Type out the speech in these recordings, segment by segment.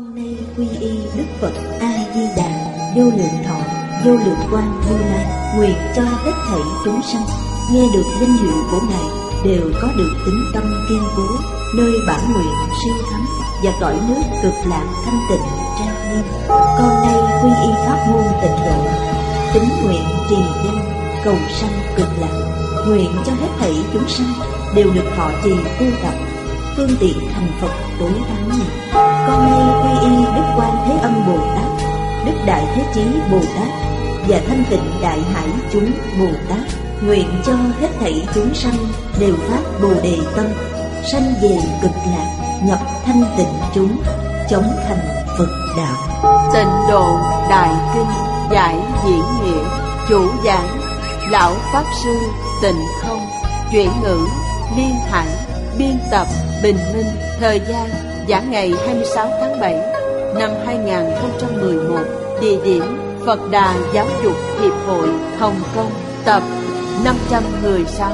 Con nay quy y Đức Phật A Di Đà, vô lượng thọ, vô lượng quang Như Lai, nguyện cho hết thảy chúng sanh nghe được danh hiệu của Ngài đều có được tín tâm kiên cố, nơi bản nguyện siêu thắng và cõi nước cực lạc thanh tịnh trang nghiêm. Con nay quy y pháp môn Tịnh độ, tín nguyện trì danh cầu sanh cực lạc, nguyện cho hết thảy chúng sanh đều được thọ trì tu tập, phương tiện thành Phật tối thắng này. Con nay quy y Đức Quan Thế Âm Bồ Tát, Đức Đại Thế Chí Bồ Tát và Thanh Tịnh Đại Hải chúng Bồ Tát, nguyện cho hết thảy chúng sanh đều phát Bồ Đề tâm, sanh về cực lạc, nhập thanh tịnh chúng, chống thành Phật đạo. Tịnh độ Đại Kinh giải diễn nghĩa, chủ giảng Lão Pháp Sư Tịnh Không, chuyển ngữ Liên Hải, biên tập Bình Minh. Thời gian giảng ngày 26 tháng 7 năm 2011. Địa điểm Phật Đà Giáo dục Hiệp hội Hồng Kông, tập 516.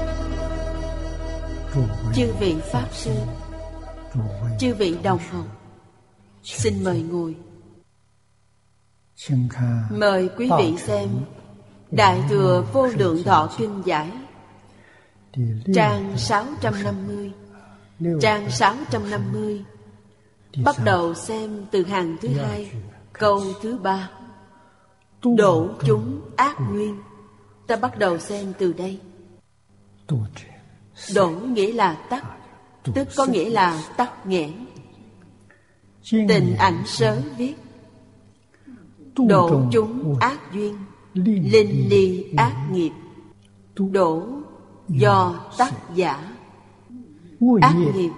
Chư vị Pháp Sư, chư vị đồng học, xin mời ngồi. Mời quý vị xem Đại Thừa Vô Lượng Thọ Kinh Giải, trang 650. Trang 650 bắt đầu xem từ hàng thứ 2, câu thứ 3. Độ chúng ác nguyên. Ta bắt đầu xem từ đây. Độ nghĩa là tắt, tức có nghĩa là tắc nghẽn. Tịnh Ảnh Sớ viết: độ chúng ác duyên, linh ly ác nghiệp. Đổ do tác giả. Ác nghiệp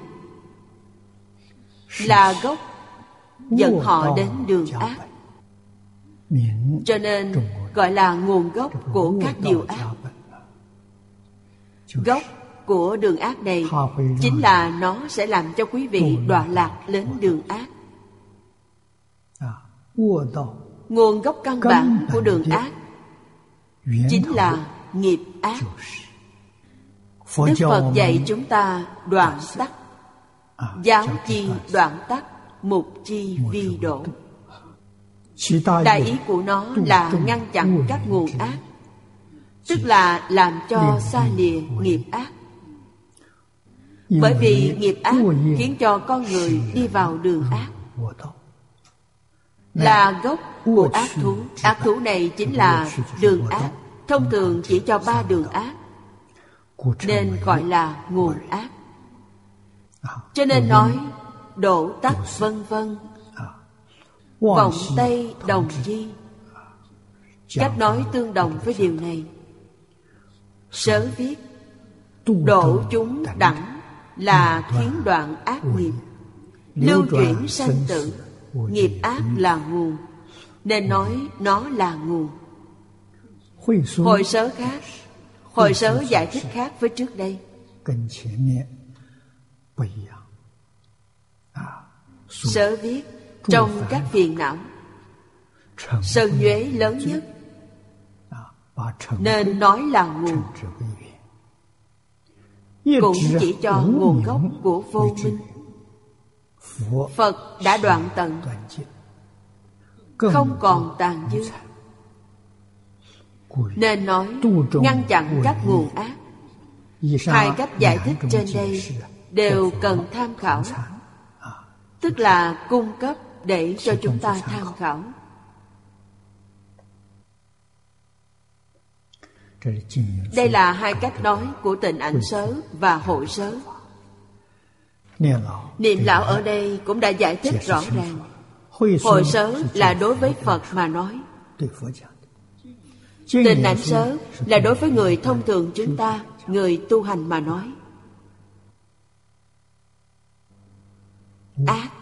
là gốc dẫn họ đến đường ác, cho nên gọi là nguồn gốc của các điều ác. Gốc của đường ác này chính là nó sẽ làm cho quý vị đọa lạc đến đường ác. Nguồn gốc căn bản của đường ác chính là nghiệp ác. Đức Phật dạy chúng ta đoạn tắc. Giáo chi đoạn tắc, mục chi vi độ. Đại ý của nó là ngăn chặn các nguồn ác, tức là làm cho xa lìa nghiệp ác. Bởi vì nghiệp ác khiến cho con người đi vào đường ác, là gốc của ác thú. Ác thú này chính là đường ác, thông thường chỉ cho 3 đường ác, nên gọi là nguồn ác. Cho nên nói đổ tắc vân vân, vọng tây đồng chi. Cách nói tương đồng với điều này. Sớ viết: độ chúng đẳng là khiến đoạn ác nghiệp, lưu chuyển sanh tử. Nghiệp ác là nguồn, nên nói nó là nguồn. Hội sớ khác. Hội sớ giải thích khác với trước đây. Sớ viết: trong các phiền não, sân nhuế lớn nhất, nên nói là nguồn. Cũng chỉ cho nguồn gốc của vô minh. Phật đã đoạn tận, không còn tàn dư, nên nói ngăn chặn các nguồn ác. Hai cách giải thích trên đây đều cần tham khảo, tức là cung cấp để cho chúng ta tham khảo. Đây là hai cách nói của Tịnh Ảnh Sớ và Hội Sớ. Niệm lão ở đây cũng đã giải thích rõ ràng. Hội Sớ là đối với Phật mà nói, Tịnh Ảnh Sớ là đối với người thông thường chúng ta, người tu hành mà nói. Ác.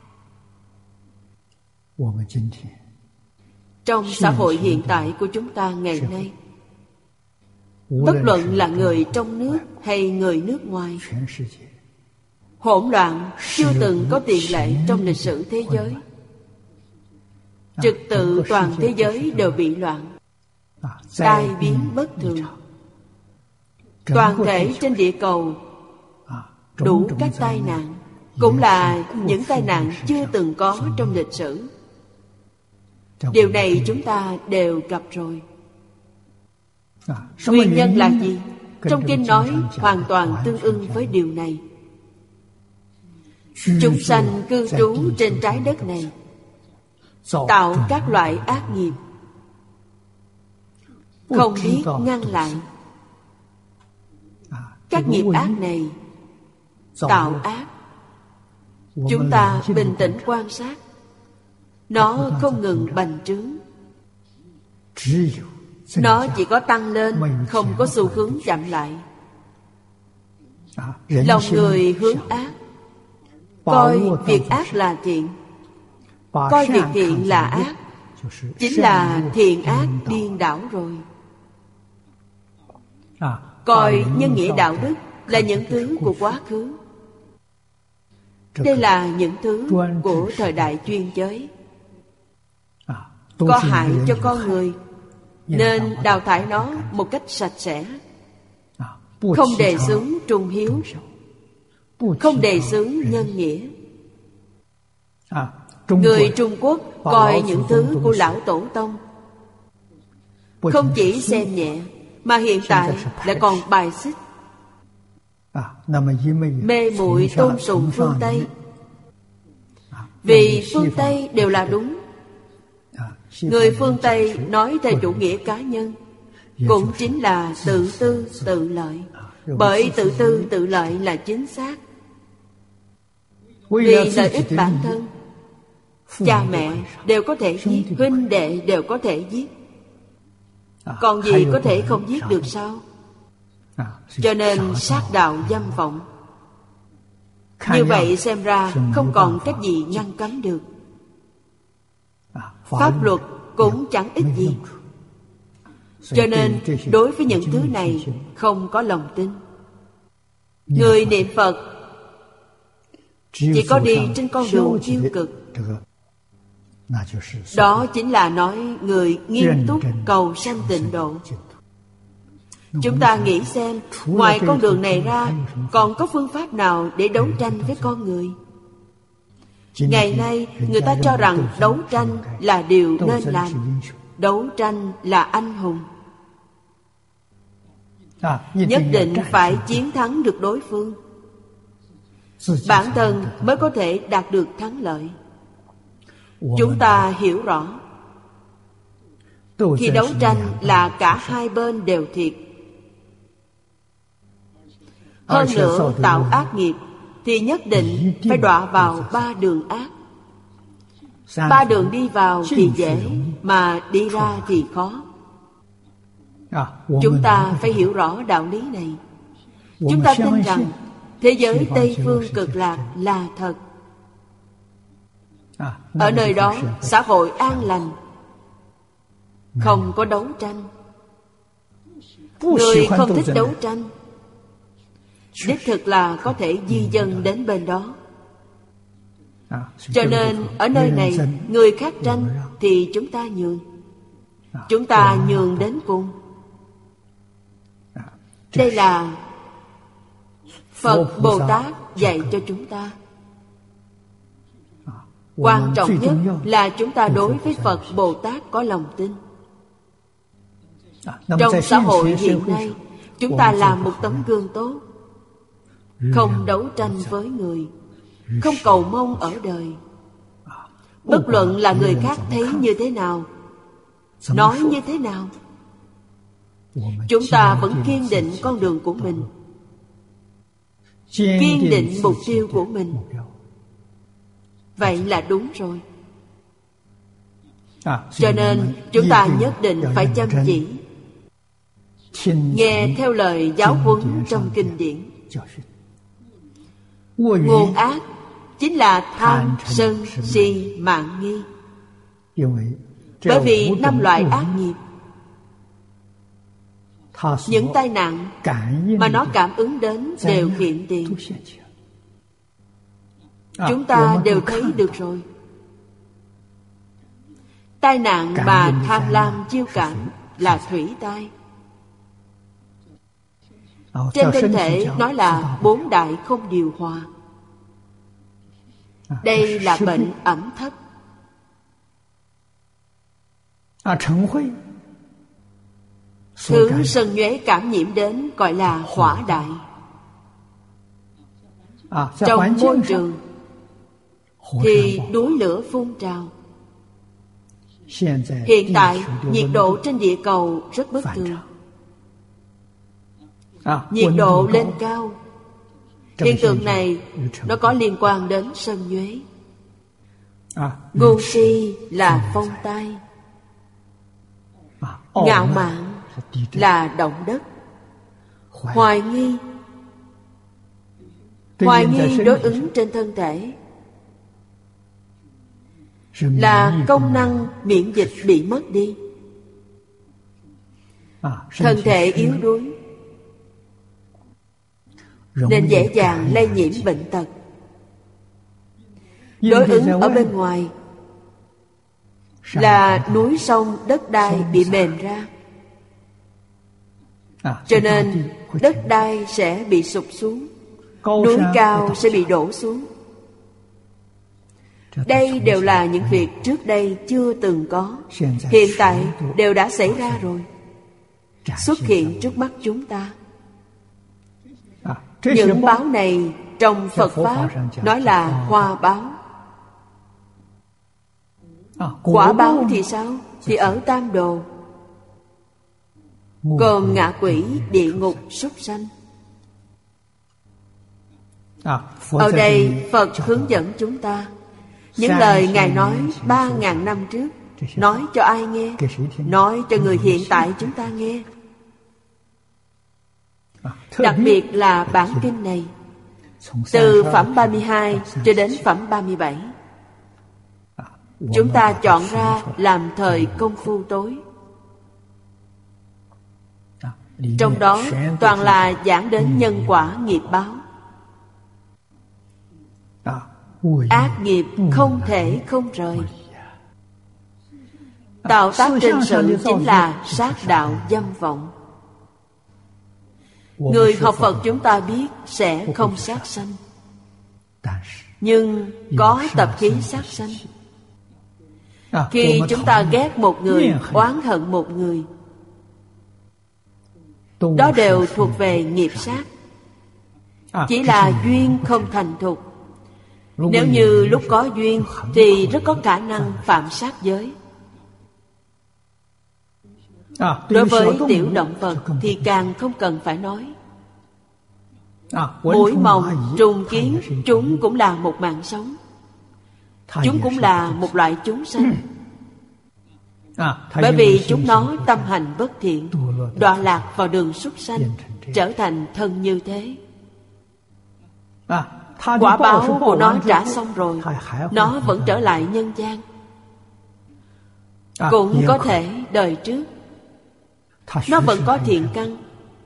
Trong xã hội hiện tại của chúng ta ngày nay, bất luận là người trong nước hay người nước ngoài, hỗn loạn chưa từng có tiền lệ trong lịch sử thế giới. Trật tự toàn thế giới đều bị loạn, tai biến bất thường. Toàn thể trên địa cầu đủ các tai nạn, cũng là những tai nạn chưa từng có trong lịch sử. Điều này chúng ta đều gặp rồi. Nguyên nhân là gì? Trong kinh nói hoàn toàn tương ưng với điều này. Chúng sanh cư trú trên trái đất này, tạo các loại ác nghiệp, không biết ngăn lại. Các nghiệp ác này tạo ác, chúng ta bình tĩnh quan sát, nó không ngừng bành trướng. Nó chỉ có tăng lên, không có xu hướng chậm lại. Lòng người hướng ác, coi việc ác là thiện, coi việc thiện là ác, chính là thiện ác điên đảo rồi. Coi nhân nghĩa đạo đức là những thứ của quá khứ. Đây là những thứ của thời đại chuyên giới, có hại cho con người, nên đào thải nó một cách sạch sẽ. Không đề xướng trung hiếu, không đề xướng nhân nghĩa. Người Trung Quốc coi những thứ của lão tổ tông không chỉ xem nhẹ, mà hiện tại lại còn bài xích, mê muội tôn sùng phương Tây. Vì phương Tây đều là đúng. Người phương Tây nói theo chủ nghĩa cá nhân, cũng chính là tự tư tự lợi. Bởi tự tư tự lợi là chính xác. Vì lợi ích bản thân, cha mẹ đều có thể giết, huynh đệ đều có thể giết, còn gì có thể không giết được sao? Cho nên sát đạo dâm vọng. Như vậy xem ra không còn cách gì ngăn cấm được. Pháp luật cũng chẳng ích gì. Cho nên đối với những thứ này không có lòng tin. Người niệm Phật chỉ có đi trên con đường tiêu cực. Đó chính là nói người nghiêm túc cầu sanh tịnh độ. Chúng ta nghĩ xem, ngoài con đường này ra, còn có phương pháp nào để đấu tranh với con người? Ngày nay, người ta cho rằng đấu tranh là điều nên làm. Đấu tranh là anh hùng. Nhất định phải chiến thắng được đối phương. Bản thân mới có thể đạt được thắng lợi. Chúng ta hiểu rõ, khi đấu tranh là cả hai bên đều thiệt. Hơn nữa tạo ác nghiệp thì nhất định phải đọa vào ba đường ác. Ba đường đi vào thì dễ, mà đi ra thì khó. Chúng ta phải hiểu rõ đạo lý này. Chúng ta tin rằng thế giới Tây Phương Cực Lạc là thật. Ở nơi đó xã hội an lành, không có đấu tranh. Người không thích đấu tranh, đích thực là có thể di dân đến bên đó. Cho nên ở nơi này người khác tranh thì chúng ta nhường. Chúng ta nhường đến cùng. Đây là Phật Bồ Tát dạy cho chúng ta. Quan trọng nhất là chúng ta đối với Phật Bồ Tát có lòng tin. Trong xã hội hiện nay, chúng ta làm một tấm gương tốt, không đấu tranh với người, không cầu mong ở đời. Bất luận là người khác thấy như thế nào, nói như thế nào, chúng ta vẫn kiên định con đường của mình, kiên định mục tiêu của mình. Vậy là đúng rồi. Cho nên chúng ta nhất định phải chăm chỉ nghe theo lời giáo huấn trong kinh điển. Nguồn ác chính là tham, sân, si, mạn, nghi. Bởi vì 5 loại ác nghiệp, những tai nạn mà nó cảm ứng đến đều hiện tiền. Chúng ta đều thấy được rồi. Tai nạn mà tham lam chiêu cảm là thủy tai. Trên thân thể nói là 4 đại không điều hòa. Đây là bệnh ẩm thấp. Thứ sân nhuế cảm nhiễm đến gọi là hỏa đại. Trong môi trường thì núi lửa phun trào. Hiện tại nhiệt độ trên địa cầu rất bất thường. Nhiệt độ lên cao. Hiện tượng này nó có liên quan đến sân nhuế. Ngu si là phong tai. Ngạo mạn là động đất. Hoài nghi đối ứng trên thân thể là công năng miễn dịch bị mất đi. Thân thể yếu đuối nên dễ dàng lây nhiễm bệnh tật. Đối ứng ở bên ngoài là núi sông đất đai bị mềm ra, cho nên đất đai sẽ bị sụp xuống, núi cao sẽ bị đổ xuống. Đây đều là những việc trước đây chưa từng có, hiện tại đều đã xảy ra rồi, xuất hiện trước mắt chúng ta. Những báo này trong Phật Pháp nói là hoa báo. Quả báo thì sao? Thì ở Tam Đồ, gồm ngạ quỷ, địa ngục, súc sanh. Ở đây Phật hướng dẫn chúng ta những lời Ngài nói 3.000 năm trước. Nói cho ai nghe? Nói cho người hiện tại chúng ta nghe. Đặc biệt là bản kinh này, từ phẩm 32 cho đến phẩm 37, chúng ta chọn ra làm thời công phu tối. Trong đó toàn là giảng đến nhân quả nghiệp báo. Ác nghiệp không thể không rời. Tạo tác trên sự chính là sát đạo dâm vọng. Người học Phật chúng ta biết sẽ không sát sanh, nhưng có tập khí sát sanh. Khi chúng ta ghét một người, oán hận một người, đó đều thuộc về nghiệp sát. Chỉ là duyên không thành thục. Nếu như lúc có duyên thì rất có khả năng phạm sát giới. Đối với tiểu động vật thì càng không cần phải nói. Muỗi mòng, trùng kiến, chúng cũng là một mạng sống. Chúng cũng là một loại chúng sanh. Bởi vì chúng nó tâm hành bất thiện, đọa lạc vào đường súc sanh, trở thành thân như thế. Quả báo của nó trả xong rồi, nó vẫn trở lại nhân gian. Cũng có thể đời trước nó vẫn có thiện căn.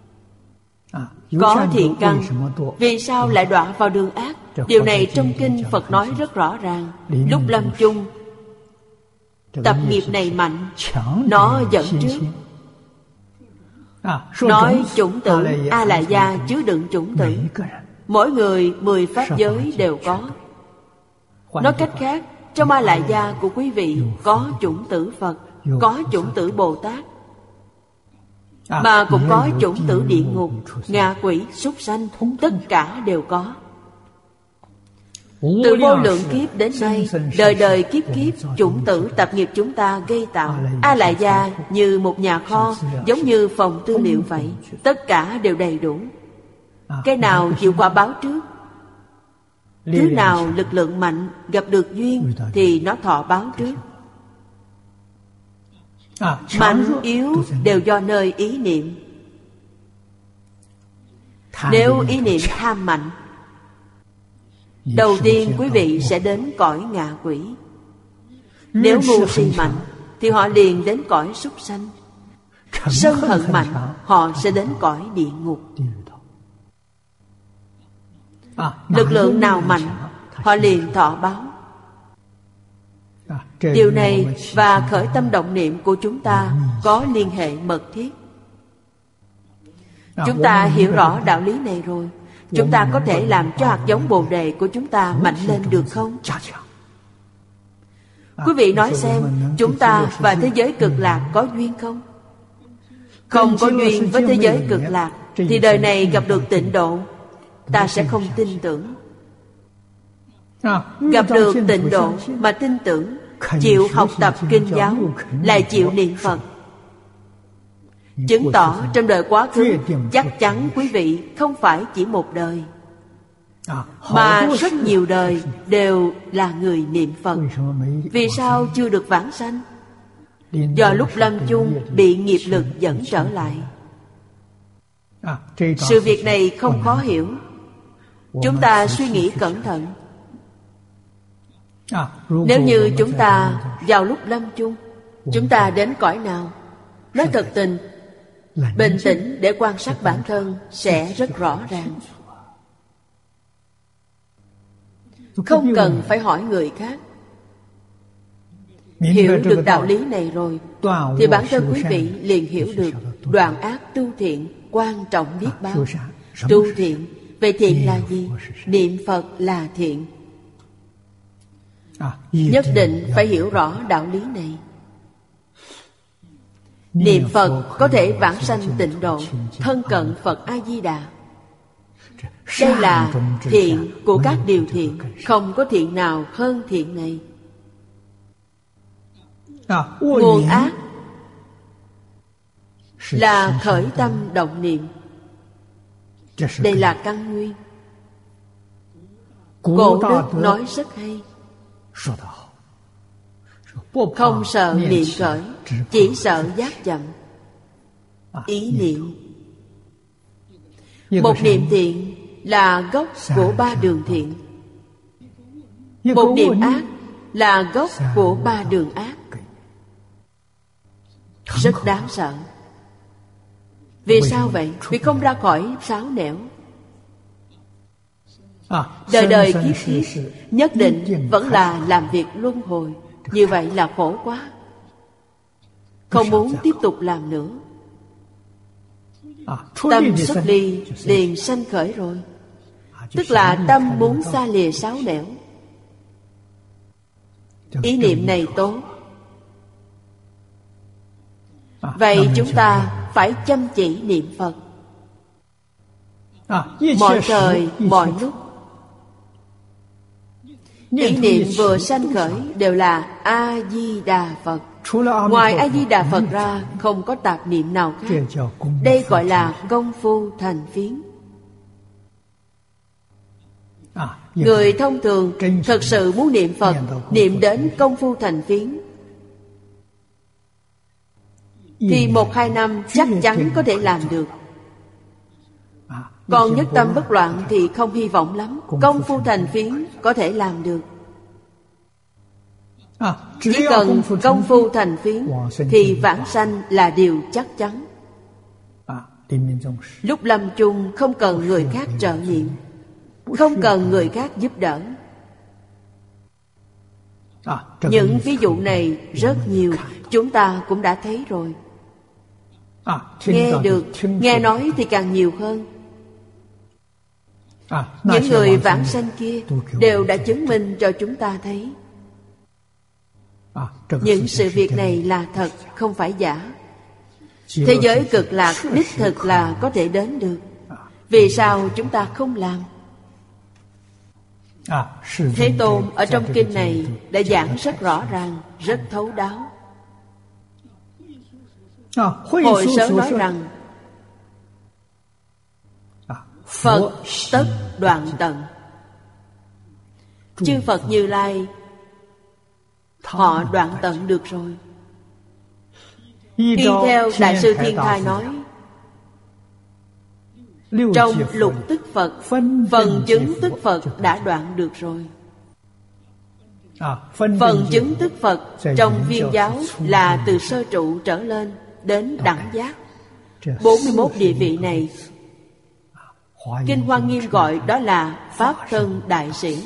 Có thiện căn, vì sao lại đọa vào đường ác? Điều này trong kinh Phật nói rất rõ ràng. Lúc lâm chung, tập nghiệp này mạnh, nó dẫn trước. Nói chủng tử A-lại gia chứa đựng chủng tử. Mỗi người 10 pháp giới đều có. Nói cách khác, trong A-lại gia của quý vị có chủng tử Phật, có chủng tử Bồ Tát, mà cũng có chủng tử địa ngục, ngạ quỷ, súc sanh, tất cả đều có. Từ vô lượng kiếp đến nay, đời đời kiếp kiếp, chủng tử tập nghiệp chúng ta gây tạo. A-lại gia như một nhà kho, giống như phòng tư liệu vậy, tất cả đều đầy đủ. Cái nào chịu quả báo trước? Thứ nào lực lượng mạnh, gặp được duyên thì nó thọ báo trước. Mạnh yếu đều do nơi ý niệm. Nếu ý niệm tham mạnh, đầu tiên quý vị sẽ đến cõi ngạ quỷ. Nếu ngu si mạnh thì họ liền đến cõi súc sanh. Sân hận mạnh, họ sẽ đến cõi địa ngục. Lực lượng nào mạnh, họ liền thọ báo. Điều này và khởi tâm động niệm của chúng ta có liên hệ mật thiết. Chúng ta hiểu rõ đạo lý này rồi, chúng ta có thể làm cho hạt giống Bồ Đề của chúng ta mạnh lên được không? Quý vị nói xem, chúng ta và thế giới cực lạc có duyên không? Không có duyên với thế giới cực lạc thì đời này gặp được tịnh độ, ta sẽ không tin tưởng. Gặp được tịnh độ mà tin tưởng, chịu học tập kinh giáo, lại chịu niệm Phật, chứng tỏ trong đời quá khứ chắc chắn quý vị không phải chỉ một đời, mà rất nhiều đời đều là người niệm Phật. Vì sao chưa được vãng sanh? Do lúc lâm chung bị nghiệp lực dẫn trở lại. Sự việc này không khó hiểu. Chúng ta suy nghĩ cẩn thận. Nếu như chúng ta vào lúc lâm chung, chúng ta đến cõi nào? Nói thật tình, bình tĩnh để quan sát bản thân sẽ rất rõ ràng. Không cần phải hỏi người khác. Hiểu được đạo lý này rồi thì bản thân quý vị liền hiểu được đoạn ác tu thiện quan trọng biết bao. Tu thiện, vậy thiện là gì? Niệm Phật là thiện. Nhất định phải hiểu rõ đạo lý này. Niệm Phật có thể vãng sanh tịnh độ, thân cận Phật A-di-đà. Đây là thiện của các điều thiện, không có thiện nào hơn thiện này. Nguồn ác là khởi tâm động niệm. Đây là căn nguyên. Cổ đức nói rất hay. Không sợ niệm khởi, chỉ sợ giác chậm. Ý niệm. Một niệm thiện là gốc của ba đường thiện. Một niệm ác là gốc của ba đường ác. Rất đáng sợ. Vì sao vậy? Vì không ra khỏi sáu nẻo. Đời đời kiếp kiếp nhất định vẫn là làm việc luân hồi. Như vậy là khổ quá. Không muốn tiếp tục làm nữa. Tâm xuất ly liền sanh khởi rồi. Tức là tâm muốn xa lìa sáu nẻo. Ý niệm này tốt. Vậy chúng ta phải chăm chỉ niệm Phật. Mọi thời, mọi lúc. Ý niệm vừa sanh khởi đều là A-di-đà Phật. Ngoài A-di-đà Phật ra không có tạp niệm nào khác. Đây gọi là công phu thành phiến. Người thông thường thật sự muốn niệm Phật, niệm đến công phu thành phiến thì 1-2 năm chắc chắn có thể làm được. Còn nhất tâm bất loạn thì không hy vọng lắm. Công phu thành phiến có thể làm được. Chỉ cần công phu thành phiến thì vãng sanh là điều chắc chắn. Lúc lâm chung không cần người khác trợ nhiệm, không cần người khác giúp đỡ. Những ví dụ này rất nhiều, chúng ta cũng đã thấy rồi. Nghe được, nghe nói thì càng nhiều hơn. Những người vãng sanh kia đều đã chứng minh cho chúng ta thấy. Những sự việc này là thật, không phải giả. Thế giới cực lạc đích thực là có thể đến được. Vì sao chúng ta không làm? Thế Tôn ở trong kinh này đã giảng rất rõ ràng, rất thấu đáo. Hội Sớ nói rằng Phật tất đoạn tận. Chư Phật Như Lai họ đoạn tận được rồi. Y theo Đại sư Thiên Thai nói, trong lục tức Phật, phần chứng tức Phật đã đoạn được rồi. Phần chứng tức Phật trong Viên giáo là từ sơ trụ trở lên đến đẳng giác. 41 địa vị này Kinh Hoa Nghiêm gọi đó là Pháp thân đại sĩ.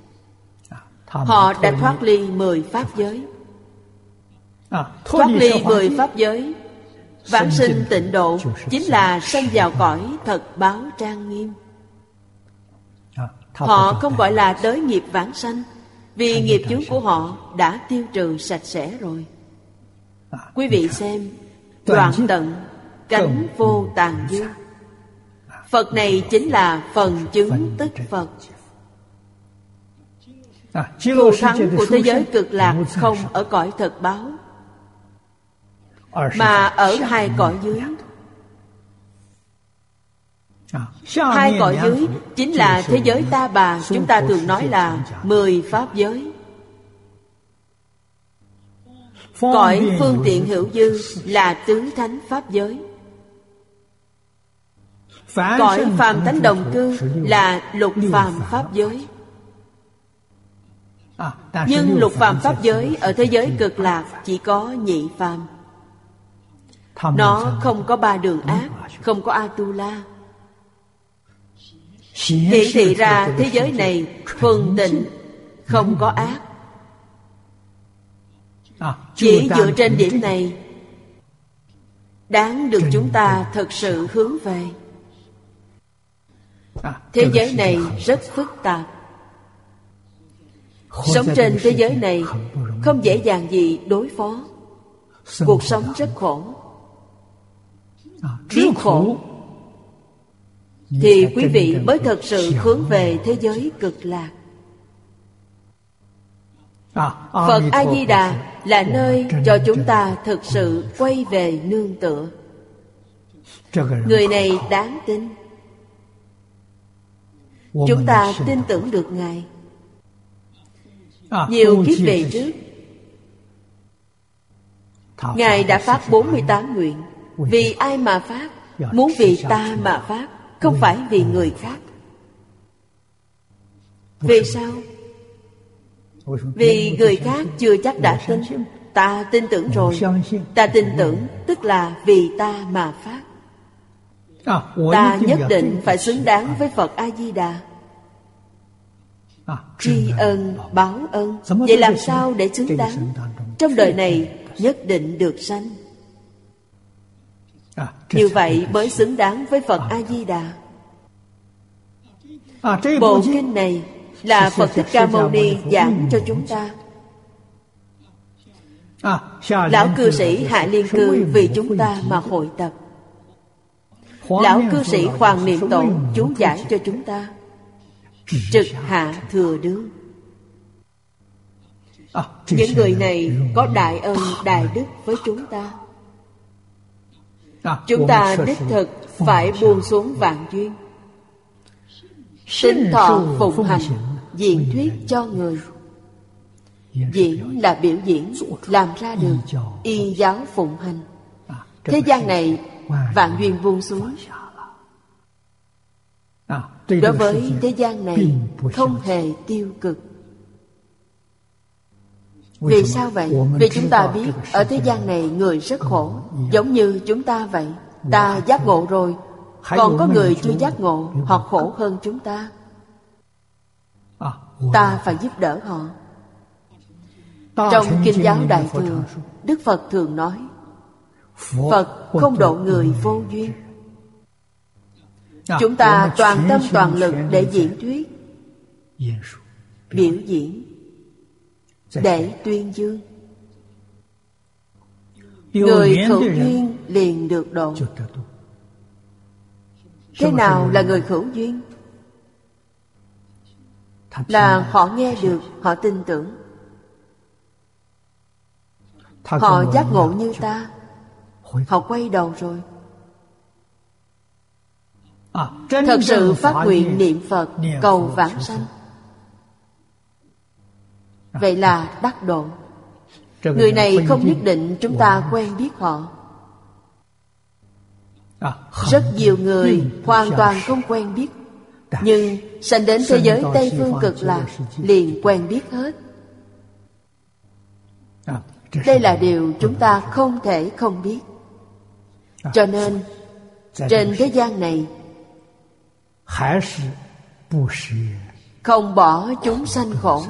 Họ đã thoát ly 10 pháp giới. Thoát ly 10 pháp giới, vãng sinh tịnh độ chính là sanh vào cõi thật báo trang nghiêm. Họ không gọi là đới nghiệp vãng sanh, vì nghiệp chướng của họ đã tiêu trừ sạch sẽ rồi. Quý vị xem, đoạn tận cánh vô tàn dư. Phật này chính là phần chứng tức Phật. Thù thắng của thế giới cực lạc không ở cõi thật báo, mà ở hai cõi dưới. Hai cõi dưới chính là thế giới ta bà, chúng ta thường nói là 10 pháp giới. Cõi phương tiện hữu dư là tứ thánh pháp giới. Cõi phàm thánh đồng cư là lục phàm pháp giới. Nhưng lục phàm pháp giới ở thế giới cực lạc chỉ có nhị phàm. Nó không có ba đường ác, không có Atula. Hiển thị ra thế giới này thuần tịnh, không có ác. Chỉ dựa trên điểm này đáng được chúng ta thật sự hướng về. Thế giới này rất phức tạp. Sống trên thế giới này không dễ dàng gì đối phó. Cuộc sống rất khổ. Biết khổ thì quý vị mới thật sự hướng về thế giới cực lạc. Phật A-di-đà là nơi cho chúng ta thực sự quay về nương tựa. Người này đáng tin. Chúng ta tin tưởng được Ngài. Nhiều kiếp về trước, Ngài đã phát 48 nguyện. Vì ai mà phát? Muốn vì ta mà phát, không phải vì người khác. Vì sao? Vì người khác chưa chắc đã tin. Ta tin tưởng rồi. Ta tin tưởng tức là vì ta mà phát. Ta nhất định phải xứng đáng với Phật A-di-đà. Tri ân báo ân. Vậy làm sao để xứng đáng? Trong đời này nhất định được sanh. Như vậy mới xứng đáng với Phật A-di-đà. Bộ kinh này là Phật Thích Ca Mâu Ni giảng cho chúng ta. Lão cư sĩ Hạ Liên Cư vì chúng ta mà hội tập. Lão cư sĩ Hoàng Niệm Tụng chú giải cho chúng ta. Trực hạ thừa đương. Những người này có đại ân đại đức với chúng ta. Chúng ta đích thực phải buông xuống vạn duyên, tinh thọ phụng hành, diễn thuyết cho người. Diễn là biểu diễn, làm ra được y giáo phụng hành. Thế gian này vạn duyên buông xuống. Đối với thế gian này không hề tiêu cực. Vì sao vậy? Vì chúng ta biết ở thế gian này người rất khổ. Giống như chúng ta vậy. Ta giác ngộ rồi, còn có người chưa giác ngộ, họ khổ hơn chúng ta. Ta phải giúp đỡ họ. Trong Kinh giáo Đại Thừa, Đức Phật thường nói Phật không độ người vô duyên. Chúng ta toàn tâm toàn lực để diễn thuyết, biểu diễn, để tuyên dương. Người hữu duyên liền được độ. Thế nào là người hữu duyên? Là họ nghe được, họ tin tưởng. Họ giác ngộ như ta, họ quay đầu rồi. Thật sự phát nguyện niệm Phật cầu vãng sanh. Vậy là đắc độ. Người này không nhất định chúng ta quen biết họ. Rất nhiều người hoàn toàn không quen biết, nhưng sanh đến thế giới Tây Phương Cực Lạc liền quen biết hết. Đây là điều chúng ta không thể không biết. Cho nên trên thế gian này không bỏ chúng sanh khổ.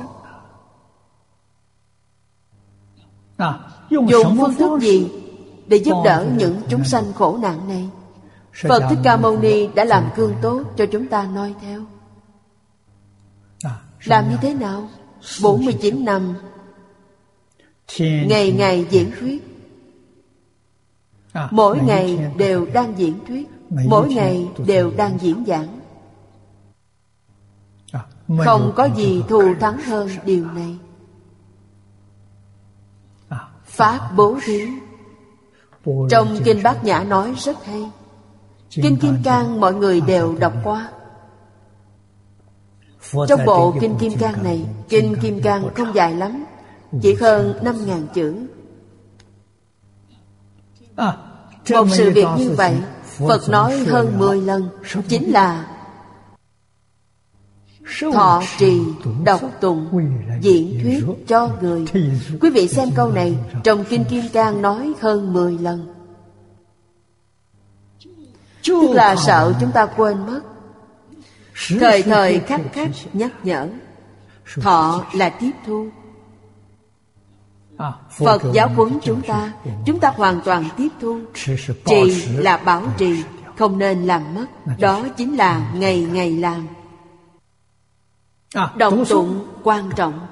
Dùng phương thức gì để giúp đỡ những chúng sanh khổ nạn này? Phật Thích Ca Mâu Ni đã làm gương tốt cho chúng ta noi theo. Làm như thế nào? 49 năm ngày ngày diễn thuyết. Mỗi ngày đều đang diễn thuyết, mỗi ngày đều đang diễn giảng. Không có gì thù thắng hơn điều này. Pháp bố thí. Trong Kinh Bát Nhã nói rất hay. Kinh Kim Cang mọi người đều đọc qua. Trong bộ Kinh Kim Cang này, Kinh Kim Cang không dài lắm, chỉ hơn 5.000 chữ. Một sự việc như vậy Phật nói hơn 10 lần, chính là thọ trì, đọc tụng, diễn thuyết cho người. Quý vị xem câu này, trong Kinh Kim Cang nói hơn 10 lần. Tức là sợ chúng ta quên mất. Thời thời khắc khắc nhắc nhở. Thọ là tiếp thu. Phật giáo huấn chúng ta hoàn toàn tiếp thu. Trì là bảo trì, không nên làm mất. Đó chính là ngày ngày làm. Đọc tụng quan trọng.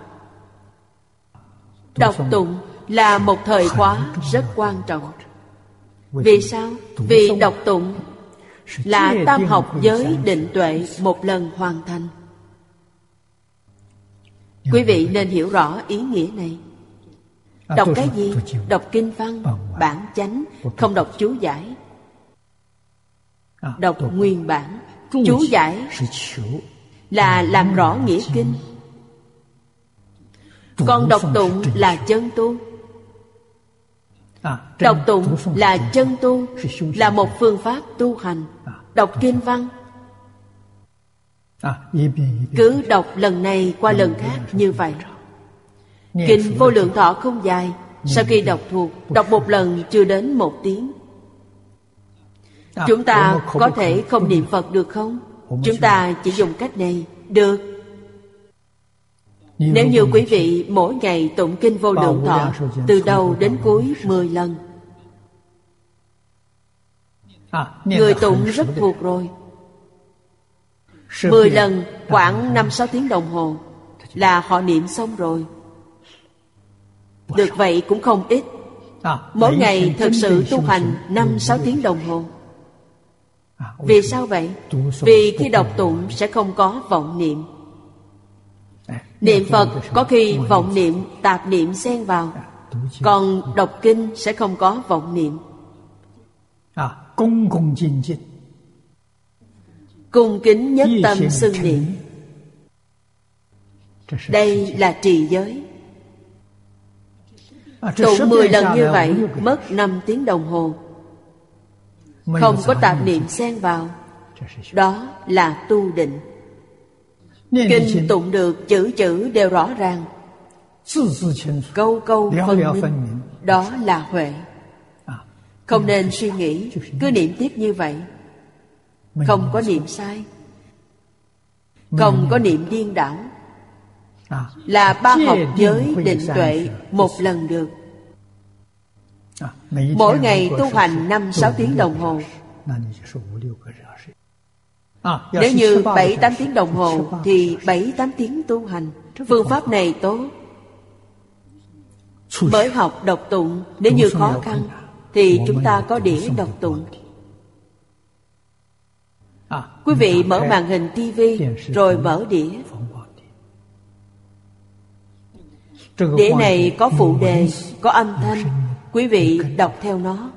Đọc tụng là một thời khóa rất quan trọng. Vì sao? Vì đọc tụng là tam học giới định tuệ một lần hoàn thành. Quý vị nên hiểu rõ ý nghĩa này. Đọc cái gì? Đọc kinh văn, bản chánh, không đọc chú giải. Đọc nguyên bản. Chú giải là làm rõ nghĩa kinh. Còn đọc tụng là chân tu. Đọc tụng là chân tu, là một phương pháp tu hành. Đọc kinh văn, cứ đọc lần này qua lần khác như vậy. Kinh Vô Lượng Thọ không dài. Sau khi đọc thuộc, đọc một lần chưa đến 1 tiếng. Chúng ta có thể không niệm Phật được không? Chúng ta chỉ dùng cách này. Được. Nếu như quý vị mỗi ngày tụng Kinh Vô Lượng Thọ từ đầu đến cuối 10 lần, người tụng rất thuộc rồi. 10 lần khoảng 5-6 tiếng đồng hồ là họ niệm xong rồi. Được vậy cũng không ít. Mỗi ngày thực sự tu hành 5-6 tiếng đồng hồ. Vì sao vậy? Vì khi đọc tụng sẽ không có vọng niệm. Niệm Phật có khi vọng niệm, tạp niệm xen vào. Còn đọc kinh sẽ không có vọng niệm. Cung kính nhất tâm xưng niệm. Đây là trì giới. Tụng 10 lần như vậy mất 5 tiếng đồng hồ. Không có tạp niệm xen vào. Đó là tu định. Kinh tụng được chữ chữ đều rõ ràng, câu câu phân minh. Đó là huệ. Không nên suy nghĩ, cứ niệm tiếp như vậy. Không có niệm sai, không có niệm điên đảo. Là 3 học giới định tuệ một lần được. Mỗi ngày tu hành 5-6 tiếng đồng hồ. Nếu như 7-8 tiếng đồng hồ thì 7-8 tiếng tu hành. Phương pháp này tốt. Mới học đọc tụng, nếu như khó khăn thì chúng ta có đĩa đọc tụng. Quý vị mở màn hình tivi rồi mở đĩa. Đĩa này có phụ đề, có âm thanh. Quý vị đọc theo nó.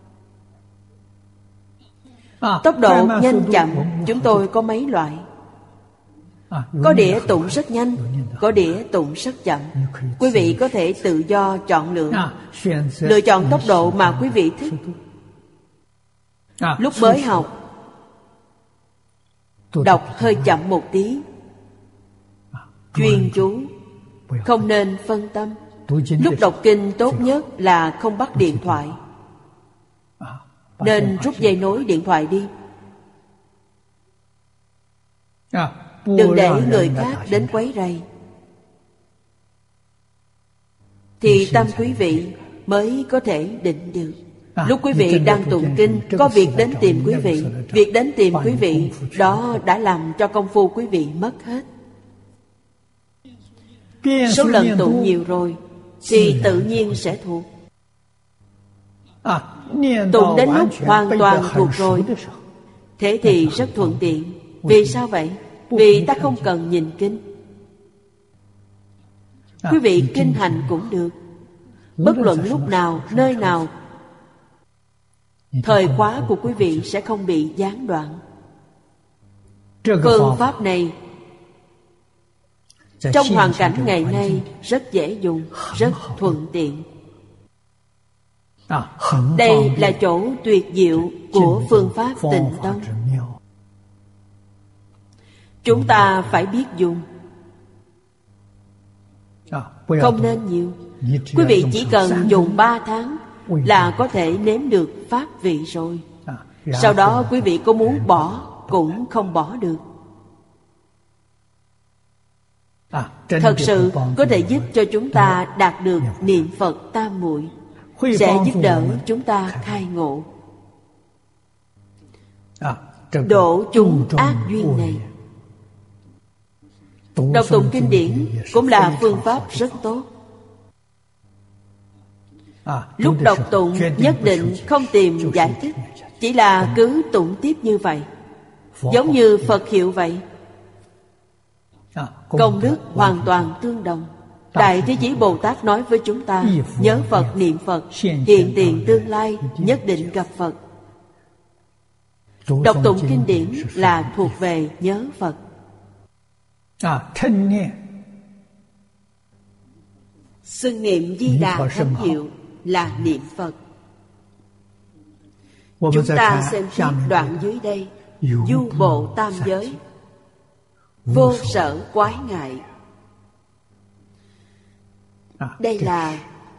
Tốc độ nhanh chậm chúng tôi có mấy loại. Có đĩa tụng rất nhanh, có đĩa tụng rất chậm. Quý vị có thể tự do chọn lựa chọn tốc độ mà quý vị thích. Lúc mới học, đọc hơi chậm một tí, chuyên chú, không nên phân tâm. Lúc đọc kinh tốt nhất là không bắt điện thoại. Nên rút dây nối điện thoại đi. Đừng để người khác đến quấy rầy, thì tâm quý vị mới có thể định được. Lúc quý vị đang tụng kinh, có việc đến tìm quý vị. Việc đến tìm quý vị, đó đã làm cho công phu quý vị mất hết. Số lần tụng nhiều rồi thì tự nhiên sẽ thuộc. Tụng đến lúc hoàn toàn thuộc rồi, thế thì rất thuận tiện. Vì sao vậy? Vì ta không cần nhìn kinh. Quý vị kinh hành cũng được, bất luận lúc nào, nơi nào, thời khóa của quý vị sẽ không bị gián đoạn. Phương pháp này trong hoàn cảnh ngày nay rất dễ dùng, rất thuận tiện. Đây là chỗ tuyệt diệu của phương pháp Tịnh Tông. Chúng ta phải biết dùng, không nên nhiều. Quý vị chỉ cần dùng 3 tháng là có thể nếm được pháp vị rồi. Sau đó quý vị có muốn bỏ cũng không bỏ được. Thật sự có thể giúp cho chúng ta đạt được niệm Phật tam muội, sẽ giúp đỡ chúng ta khai ngộ, độ chúng ác duyên này. Đọc tụng kinh điển cũng là phương pháp rất tốt. Lúc đọc tụng nhất định không tìm giải thích, chỉ là cứ tụng tiếp như vậy, giống như Phật hiệu vậy. Công đức hoàn toàn tương đồng. Đại Thế Chí Bồ Tát nói với chúng ta, nhớ Phật niệm Phật, hiện tiền tương lai nhất định gặp Phật. Đọc tụng kinh điển là thuộc về nhớ Phật. Xưng niệm Di Đà thánh hiệu là niệm Phật. Chúng ta xem tiếp đoạn dưới đây: du bộ tam giới, vô sở quái ngại. Đây là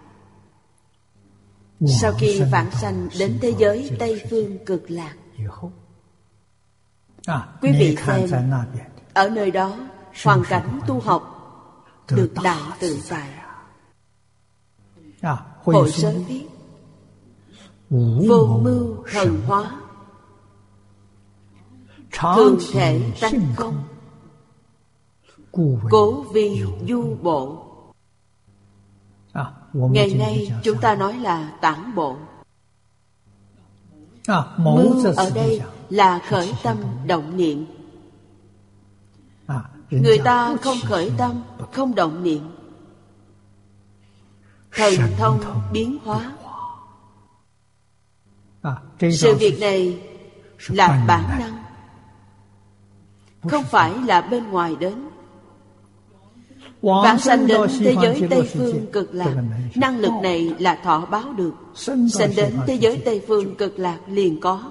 sau khi vãng sanh đến thế giới Tây Phương Cực Lạc. Quý vị xem, ở nơi đó hoàn cảnh tu học được đại tự tại. Hội sớ viết: vô mưu thần hóa, thường thể tánh không, cố vi du bộ. Ngày nay chúng ta nói là tản bộ. Mưu ở đây là khởi tâm động niệm. Người ta không khởi tâm, không động niệm, thần thông biến hóa. Sự việc này là bản năng, không phải là bên ngoài đến. Vãng sanh đến thế giới Tây Phương Cực Lạc, năng lực này là thọ báo được. Sanh đến thế giới Tây Phương Cực Lạc liền có.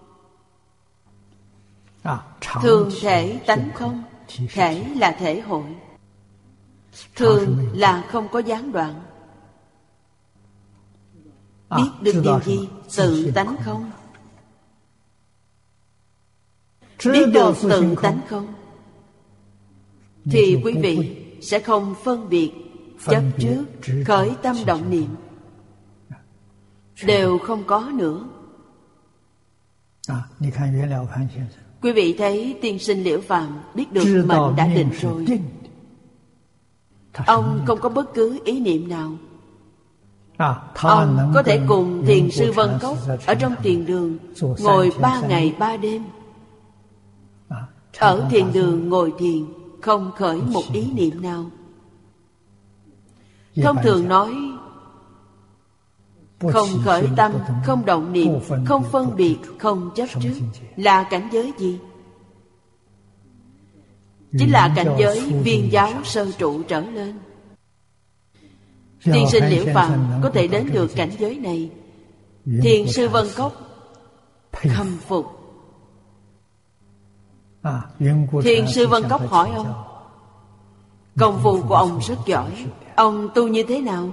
Thường thể tánh không, thể là thể hội, thường là không có gián đoạn. Biết được điều gì? Tự tánh không. Biết được tự tánh không thì quý vị sẽ không phân biệt chấp trước, khởi tâm động niệm, đều không có nữa. Quý vị thấy tiên sinh Liễu Phàm biết được mệnh đã định rồi. Ông không có bất cứ ý niệm nào. Ông có thể cùng Thiền sư Vân Cốc ở trong thiền đường ngồi 3 ngày 3 đêm. Ở thiền đường ngồi thiền, không khởi một ý niệm nào. Thông thường nói, không khởi tâm, không động niệm, không phân biệt, không chấp trước là cảnh giới gì? Chính là cảnh giới viên giáo sơ trụ trở lên. Tiên sinh Liễu Phàm có thể đến được cảnh giới này, Thiền sư Vân Cốc khâm phục. Thiền sư Vân Cốc hỏi ông, công phu của ông rất giỏi, ông tu như thế nào?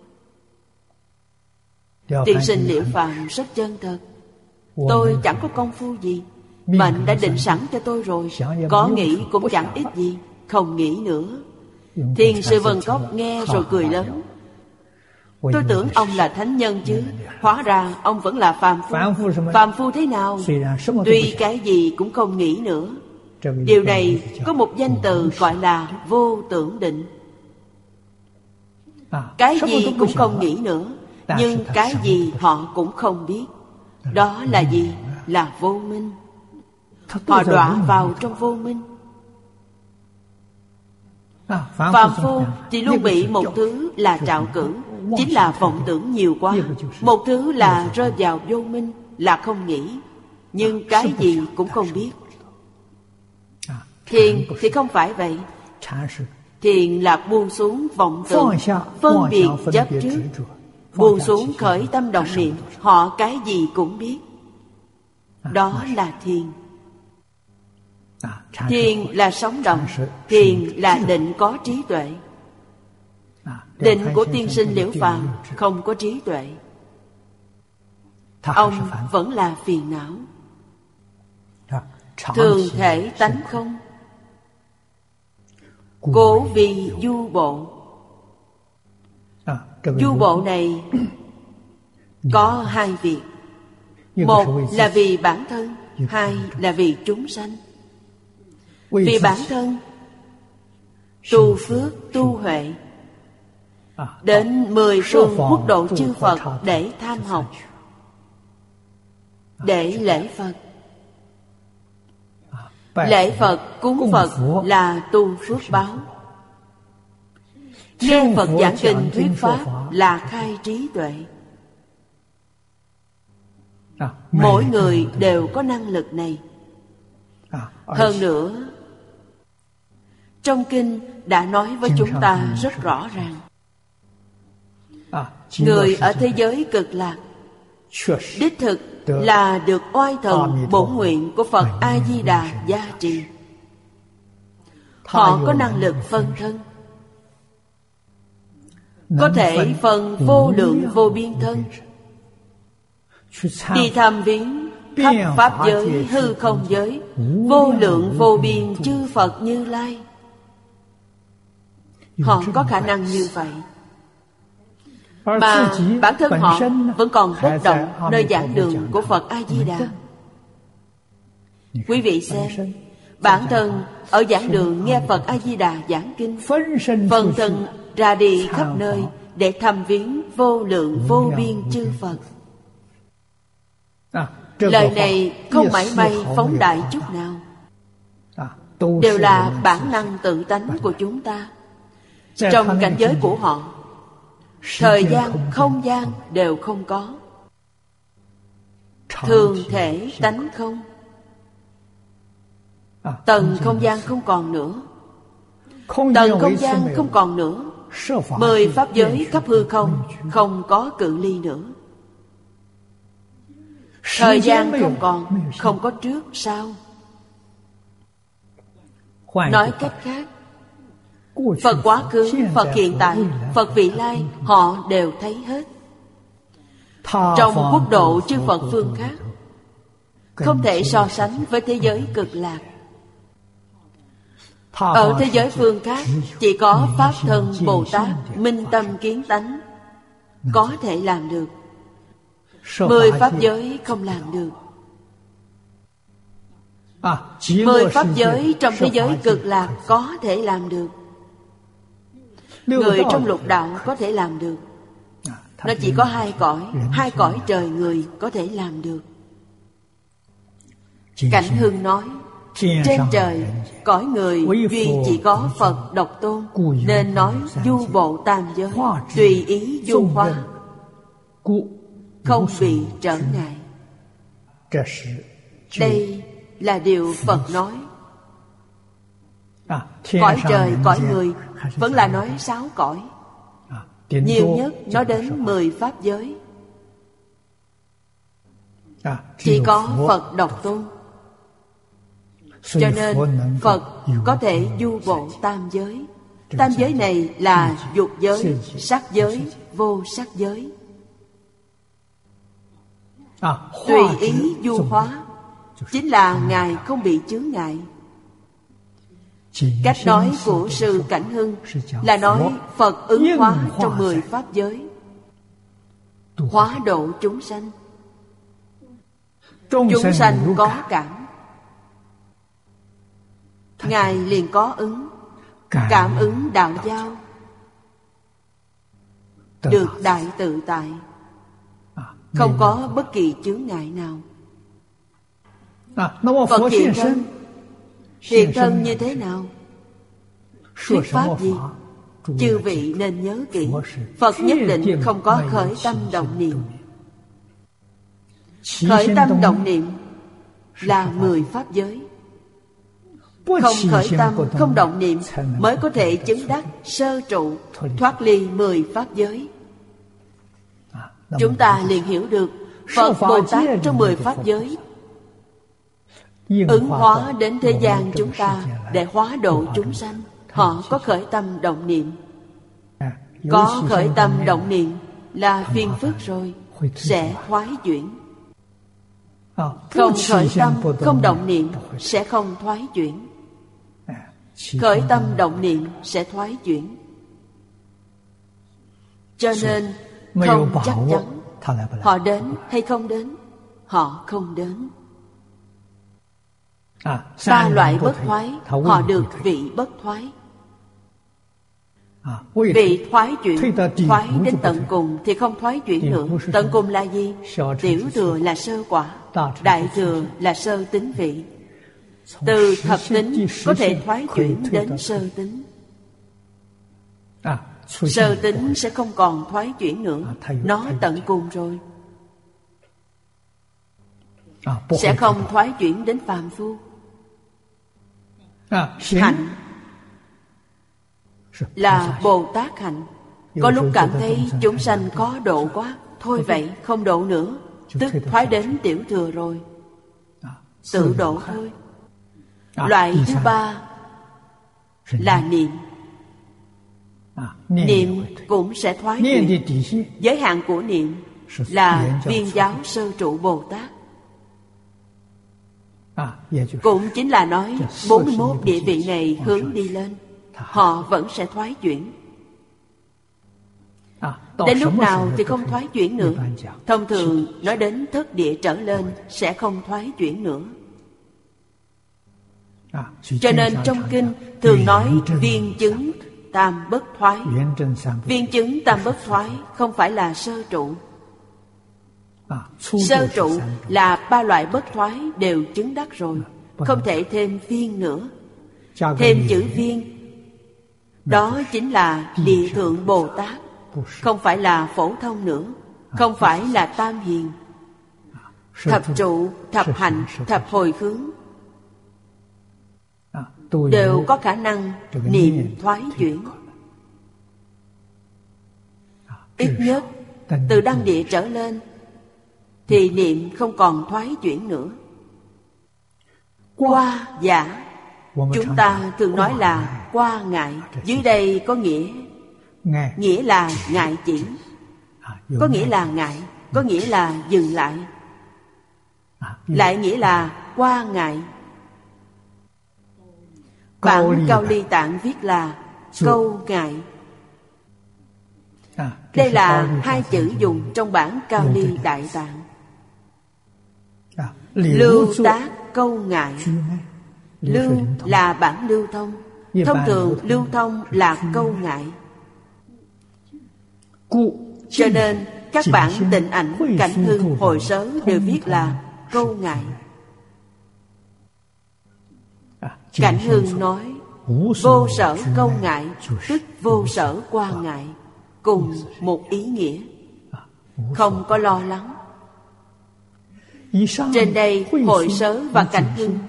Tiên sinh Liễu Phàm rất chân thật: tôi chẳng có công phu gì, mệnh đã định sẵn cho tôi rồi, có nghĩ cũng chẳng ích gì, không nghĩ nữa. Thiền sư Vân Cốc nghe rồi cười lớn: tôi tưởng ông là thánh nhân chứ, hóa ra ông vẫn là phàm phu. Phàm phu thế nào? Tuy cái gì cũng không nghĩ nữa. Điều này có một danh từ gọi là vô tưởng định. Cái gì cũng không nghĩ nữa, nhưng cái gì họ cũng không biết. Đó là gì? Là vô minh. Họ đọa vào trong vô minh. Phàm phu thì luôn bị một thứ là trạo cử, chính là vọng tưởng nhiều quá. Một thứ là rơi vào vô minh, là không nghĩ, nhưng cái gì cũng không biết. Thiền thì không phải vậy. Thiền là buông xuống vọng tưởng, phân biệt chấp trước, buông xuống khởi tâm động niệm. Họ cái gì cũng biết. Đó là thiền. Thiền là sống động. Thiền là định có trí tuệ. Định của tiên sinh Liễu Phàm không có trí tuệ. Ông vẫn là phiền não. Thường thể tánh không. Cố vì du bộ. Du bộ này có hai việc. Một là vì bản thân, hai là vì chúng sanh. Vì bản thân, tu phước, tu huệ, đến 10 phương quốc độ chư Phật để tham học, để lễ Phật. Lễ Phật, cúng Phật là tu phước báo. Nghe Phật giảng kinh thuyết pháp là khai trí tuệ. Mỗi người đều có năng lực này. Hơn nữa, trong kinh đã nói với chúng ta rất rõ ràng. Người ở thế giới cực lạc đích thực là được oai thần bổn nguyện của Phật A-di-đà gia trì. Họ có năng lực phân thân, có thể phân vô lượng vô biên thân, đi thăm viếng khắp pháp giới, hư không giới, vô lượng vô biên chư Phật Như Lai. Họ có khả năng như vậy. Mà bản thân họ vẫn còn bất động nơi giảng đường của Phật A-di-đà. Quý vị xem, bản thân ở giảng đường nghe Phật A-di-đà giảng kinh, phần thân ra đi khắp nơi để thăm viếng vô lượng vô biên chư Phật. Lời này không mảy may phóng đại chút nào, đều là bản năng tự tánh của chúng ta. Trong cảnh giới của họ, thời gian, không gian đều không có. Thường thể tánh không. Tầng không gian không còn nữa. Tầng không gian không còn nữa. 10 pháp giới khắp hư không không có cự ly nữa. Thời gian không còn, không có trước sau. Nói cách khác, Phật quá khứ, Phật hiện tại, Phật vị lai, họ đều thấy hết. Trong quốc độ chư Phật phương khác, không thể so sánh với thế giới cực lạc. Ở thế giới phương khác, chỉ có Pháp Thân Bồ Tát minh tâm kiến tánh có thể làm được. 10 pháp giới không làm được. 10 pháp giới trong thế giới cực lạc có thể làm được. Người trong lục đạo có thể làm được. Nó chỉ có 2 cõi trời người có thể làm được. Cảnh Hưng nói, trên trời cõi người duy chỉ có Phật độc tôn, nên nói du bộ tam giới, tùy ý du hóa, không bị trở ngại. Đây là điều Phật nói. Cõi trời, cõi người vẫn là nói 6 cõi. Nhiều nhất nói đến 10 pháp giới. Chỉ có Phật độc tôn. Cho nên Phật có thể du bộ tam giới. Tam giới này là dục giới, sắc giới, vô sắc giới. Tùy ý du hóa chính là Ngài không bị chướng ngại. Cách nói của Sư Cảnh Hưng là nói Phật ứng hóa trong 10 pháp giới, hóa độ chúng sanh. Chúng sanh có cảm, Ngài liền có ứng, cảm ứng đạo giao. được đại tự tại, không có bất kỳ chướng ngại nào. Phật hiện thân, hiện thân như thế nào? Thuyết pháp gì? Chư vị nên nhớ kỹ, Phật nhất định không có khởi tâm động niệm. Khởi tâm động niệm là 10 pháp giới. Không khởi tâm, không động niệm mới có thể chứng đắc sơ trụ, thoát ly 10 pháp giới. Chúng ta liền hiểu được Phật Bồ Tát trong 10 pháp giới ứng hóa đến thế gian chúng ta để hóa độ chúng sanh. Họ có khởi tâm động niệm. Có khởi tâm động niệm là phiền phức rồi, sẽ thoái chuyển. Không khởi tâm, không động niệm sẽ không thoái chuyển. Khởi tâm động niệm sẽ thoái chuyển. Cho nên không chắc chắn họ đến hay không đến. Họ không đến. 3 loại bất thoái, họ được vị bất thoái. Vị thoái chuyển, thoái đến tận cùng thì không thoái chuyển nữa. Tận cùng là gì? Tiểu thừa là sơ quả, đại thừa là sơ tính vị. Từ thập tính có thể thoái chuyển đến sơ tính. Sơ tính sẽ không còn thoái chuyển nữa. Nó tận cùng rồi, sẽ không thoái chuyển đến phàm phu. Hạnh là Bồ Tát hạnh. Có lúc cảm thấy chúng sanh có độ quá, thôi vậy không độ nữa, tức thoái đến tiểu thừa rồi, tự độ thôi. Loại thứ 3 là niệm. Niệm cũng sẽ thoái chuyển. Giới hạn của niệm là Viên giáo sơ trụ Bồ Tát. Cũng chính là nói 41 địa vị này hướng đi lên, họ vẫn sẽ thoái chuyển. Đến lúc nào thì không thoái chuyển nữa? Thông thường nói đến thất địa trở lên sẽ không thoái chuyển nữa. Cho nên trong kinh thường nói viên chứng tam bất thoái. Viên chứng tam bất thoái không phải là sơ trụ. Sơ trụ là 3 loại bất thoái đều chứng đắc rồi, không thể thêm viên nữa. Thêm chữ viên, đó chính là Địa Thượng Bồ Tát, không phải là phổ thông nữa, không phải là tam hiền. Thập trụ, thập hạnh, thập hồi hướng đều có khả năng niệm thoái chuyển. Ít nhất từ đăng địa trở lên thì niệm không còn thoái chuyển nữa. Qua giả, chúng ta thường nói là qua ngại. Dưới đây có nghĩa là ngại chỉ. Có nghĩa là ngại, có nghĩa là dừng lại, lại nghĩa là qua ngại. Bản Cao Ly Tạng viết là câu ngại. Đây là 2 chữ dùng trong bản Cao Ly Đại Tạng. Lưu tác câu ngại. Lưu là bản lưu thông. Thông thường lưu thông là câu ngại. Cho nên các bản Tịnh Ảnh, Cảnh Hưng, Hội Sớ đều viết là câu ngại. Cảnh Hưng nói vô sở câu ngại, tức vô sở qua ngại, cùng một ý nghĩa, không có lo lắng. Trên đây Hội Sớ và Cảnh Hưng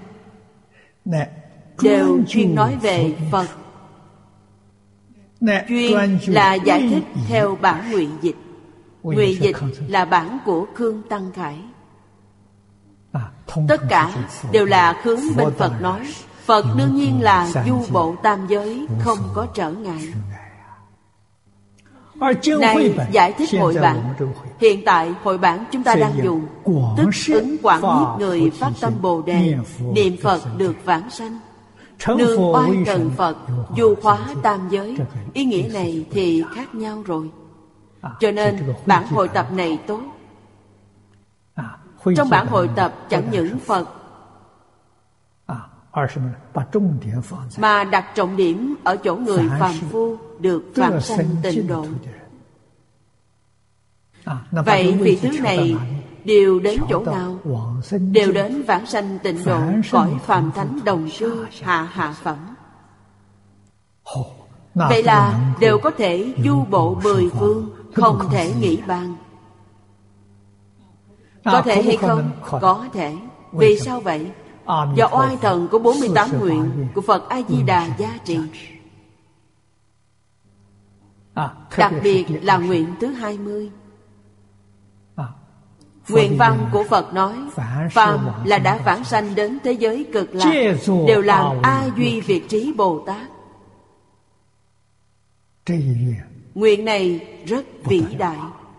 đều chuyên nói về Phật. Chuyên là giải thích theo bản ngụy dịch. Ngụy dịch là bản của Khương Tăng Khải. Tất cả đều là hướng bên Phật nói. Phật đương nhiên là du bộ tam giới, không có trở ngại. Này giải thích hội bản. Hiện tại hội bản chúng ta đang dùng, tức ứng quảng nhiếp người phát tâm Bồ Đề, niệm Phật được vãng sanh, nương oai cần Phật, du hóa tam giới. Ý nghĩa này thì khác nhau rồi. Cho nên bản hội tập này tốt. Trong bản hội tập chẳng những Phật mà đặt trọng điểm ở chỗ người phàm phu được vãng sanh tịnh độ. Vậy vị thứ này đều đến chỗ nào? Đều đến vãng sanh tịnh độ, cõi phàm thánh đồng cư hạ phẩm. Vậy là đều có thể du bộ mười phương, không thể nghĩ bàn. Có thể hay không? Có thể. Vì sao vậy? Do oai thần của 48 nguyện của Phật A-di-đà gia trì. Đặc biệt là nguyện thứ 20. Nguyện văn của Phật nói, phàm là đã vãng sanh đến thế giới cực lạc, đều làm A Duy Việt Trí Bồ Tát. Nguyện này rất vĩ đại.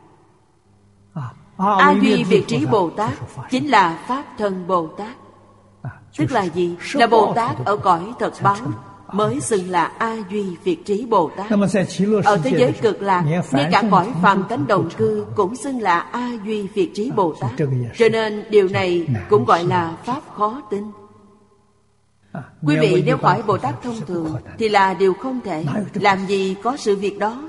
A Duy Việt Trí Bồ Tát chính là Pháp Thân Bồ Tát. Tức là gì? Là Bồ Tát ở cõi thật báo mới xưng là A Duy Việt Trí Bồ Tát. Ở thế giới cực lạc, ngay cả cõi phàm tánh đồng cư cũng xưng là A Duy Việt Trí Bồ Tát. Cho nên điều này cũng gọi là Pháp khó tin. Quý vị nếu hỏi Bồ Tát thông thường thì là điều không thể. Làm gì có sự việc đó?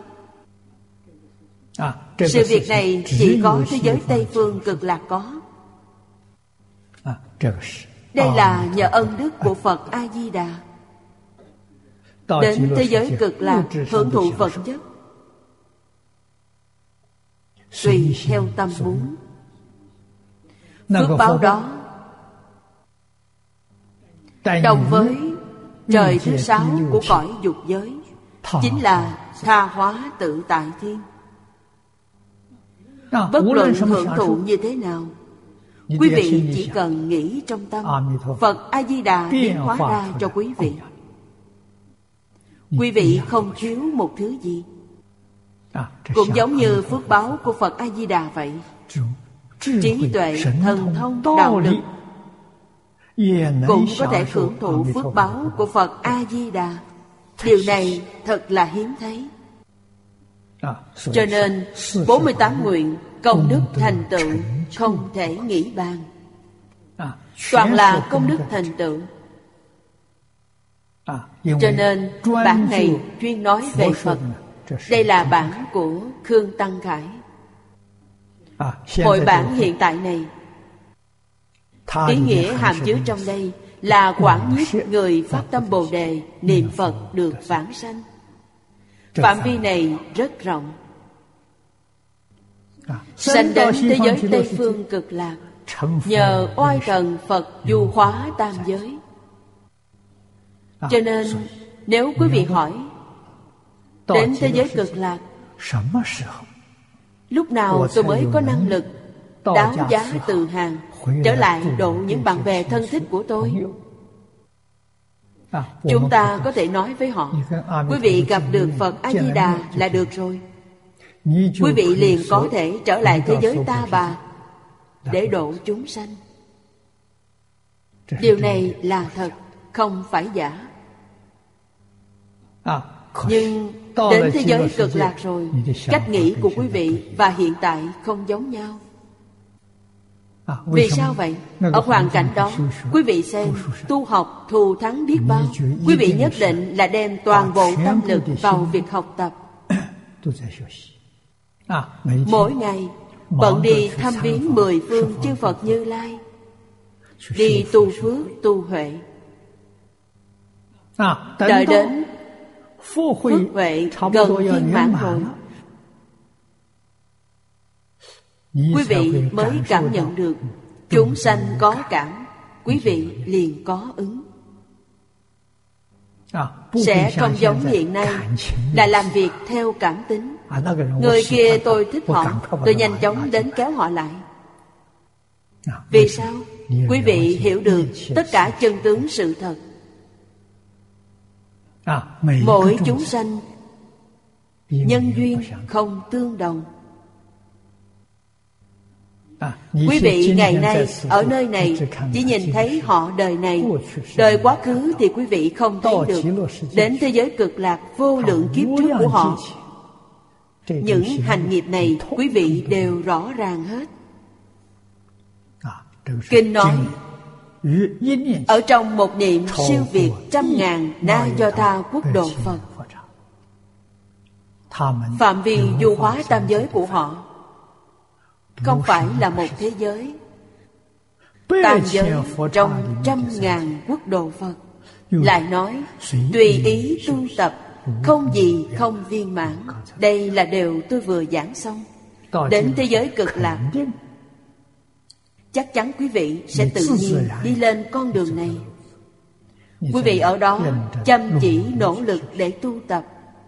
Sự việc này chỉ có thế giới Tây Phương cực lạc có. Đây là nhờ ân đức của Phật A-di-đà. Đến thế giới cực lạc hưởng thụ vật chất tùy theo tâm muốn. Phước báo đó đồng với trời thứ 6 của cõi dục giới, chính là tha hóa tự tại thiên. Bất luận hưởng thụ như thế nào, quý vị chỉ cần nghĩ trong tâm, Phật A-di-đà biến hóa ra cho quý vị. Quý vị không thiếu một thứ gì. Cũng giống như phước báo của Phật A-di-đà vậy. Trí tuệ, thần thông, đạo lực cũng có thể hưởng thụ phước báo của Phật A-di-đà. Điều này thật là hiếm thấy. Cho nên 48 nguyện công đức thành tựu không thể nghĩ bàn. Toàn là công đức thành tựu. Cho nên bản này chuyên nói về Phật. Đây là bản của Khương Tăng Khải. Hội bản hiện tại này, ý nghĩa hàm chứa trong đây là quảng nhiếp người phát tâm Bồ Đề, niệm Phật được vãng sanh. Phạm vi này rất rộng. Sanh đến thế giới Tây Phương cực lạc, nhờ oai thần Phật du hóa tam giới. Cho nên nếu quý vị hỏi, đến thế giới cực lạc, lúc nào tôi mới có năng lực đáo giá từ hàng, trở lại độ những bạn bè thân thích của tôi? Chúng ta có thể nói với họ, quý vị gặp được Phật A-di-đà là được rồi. Quý vị liền có thể trở lại thế giới Ta Bà để độ chúng sanh. Điều này là thật, không phải giả. Nhưng đến thế giới cực lạc rồi, cách nghĩ của quý vị và hiện tại không giống nhau. Vì sao vậy? Ở hoàn cảnh đó, quý vị xem, tu học thù thắng biết bao. Quý vị nhất định là đem toàn bộ tâm lực vào việc học tập. Mỗi ngày bận đi thăm viếng 10 phương chư Phật Như Lai, đi tu phước tu huệ. Đợi đến phước huệ gần viên mãn rồi, quý vị mới cảm nhận được chúng sanh có cảm, quý vị liền có ứng. Sẽ không giống hiện nay là làm việc theo cảm tính. Người kia tôi thích họ, tôi nhanh chóng đến kéo họ lại. Vì sao? Quý vị hiểu được tất cả chân tướng sự thật. Mỗi chúng sanh nhân duyên không tương đồng. Quý vị ngày nay ở nơi này chỉ nhìn thấy họ đời này, đời quá khứ thì quý vị không thấy được. Đến thế giới cực lạc vô lượng kiếp trước của họ, những hành nghiệp này quý vị đều rõ ràng hết. Kinh nói, ở trong một niệm siêu việt 100.000 Na Do Tha quốc độ Phật. Phạm vi du hóa tam giới của họ không phải là một thế giới. Tam giới trong 100.000 quốc độ Phật lại nói tùy ý tu tập, không gì không viên mãn. Đây là điều tôi vừa giảng xong. Đến thế giới cực lạc, chắc chắn quý vị sẽ tự nhiên đi lên con đường này. Quý vị ở đó chăm chỉ nỗ lực để tu tập.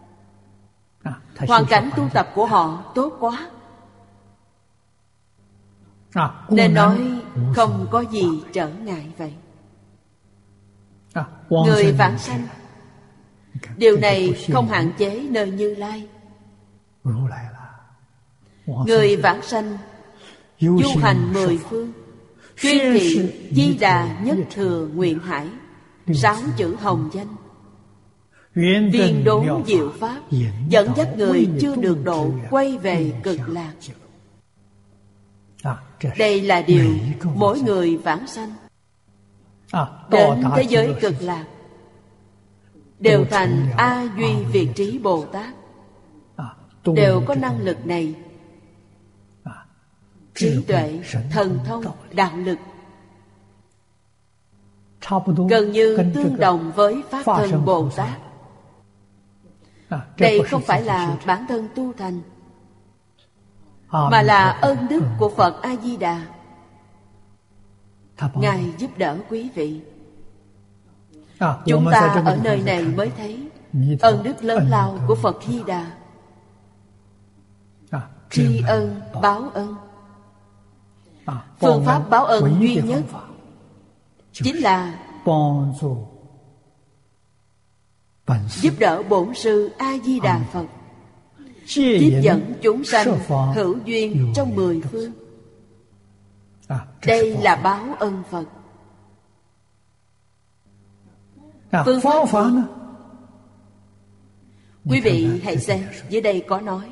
Hoàn cảnh tu tập của họ tốt quá, nên nói không có gì trở ngại vậy. Người vãng sanh, điều này không hạn chế nơi Như Lai. Người vãng sanh du hành 10 phương, tuyên thị Di Đà nhất thừa nguyện hải, 6 chữ hồng danh, viên đốn diệu pháp, dẫn dắt người chưa được độ quay về cực lạc. Đây là điều mỗi người vãng sanh đến thế giới cực lạc đều thành A Duy Việt Trí Bồ Tát, đều có năng lực này. Trí tuệ, thần thông, đạo lực gần như tương đồng với Pháp Thân Bồ Tát. Đây không phải là bản thân tu thành, mà là ơn đức của Phật A-di-đà. Ngài giúp đỡ quý vị. Chúng ta ở nơi này mới thấy ơn đức lớn lao của Phật Di Đà. Tri ân báo ân. Phương pháp báo ân duy nhất chính là giúp đỡ Bổn Sư A-di-đà Phật, tiếp dẫn chúng sanh hữu duyên trong 10 phương. Đây là báo ân Phật. Phương pháp nữa, quý vị hãy xem dưới đây có nói: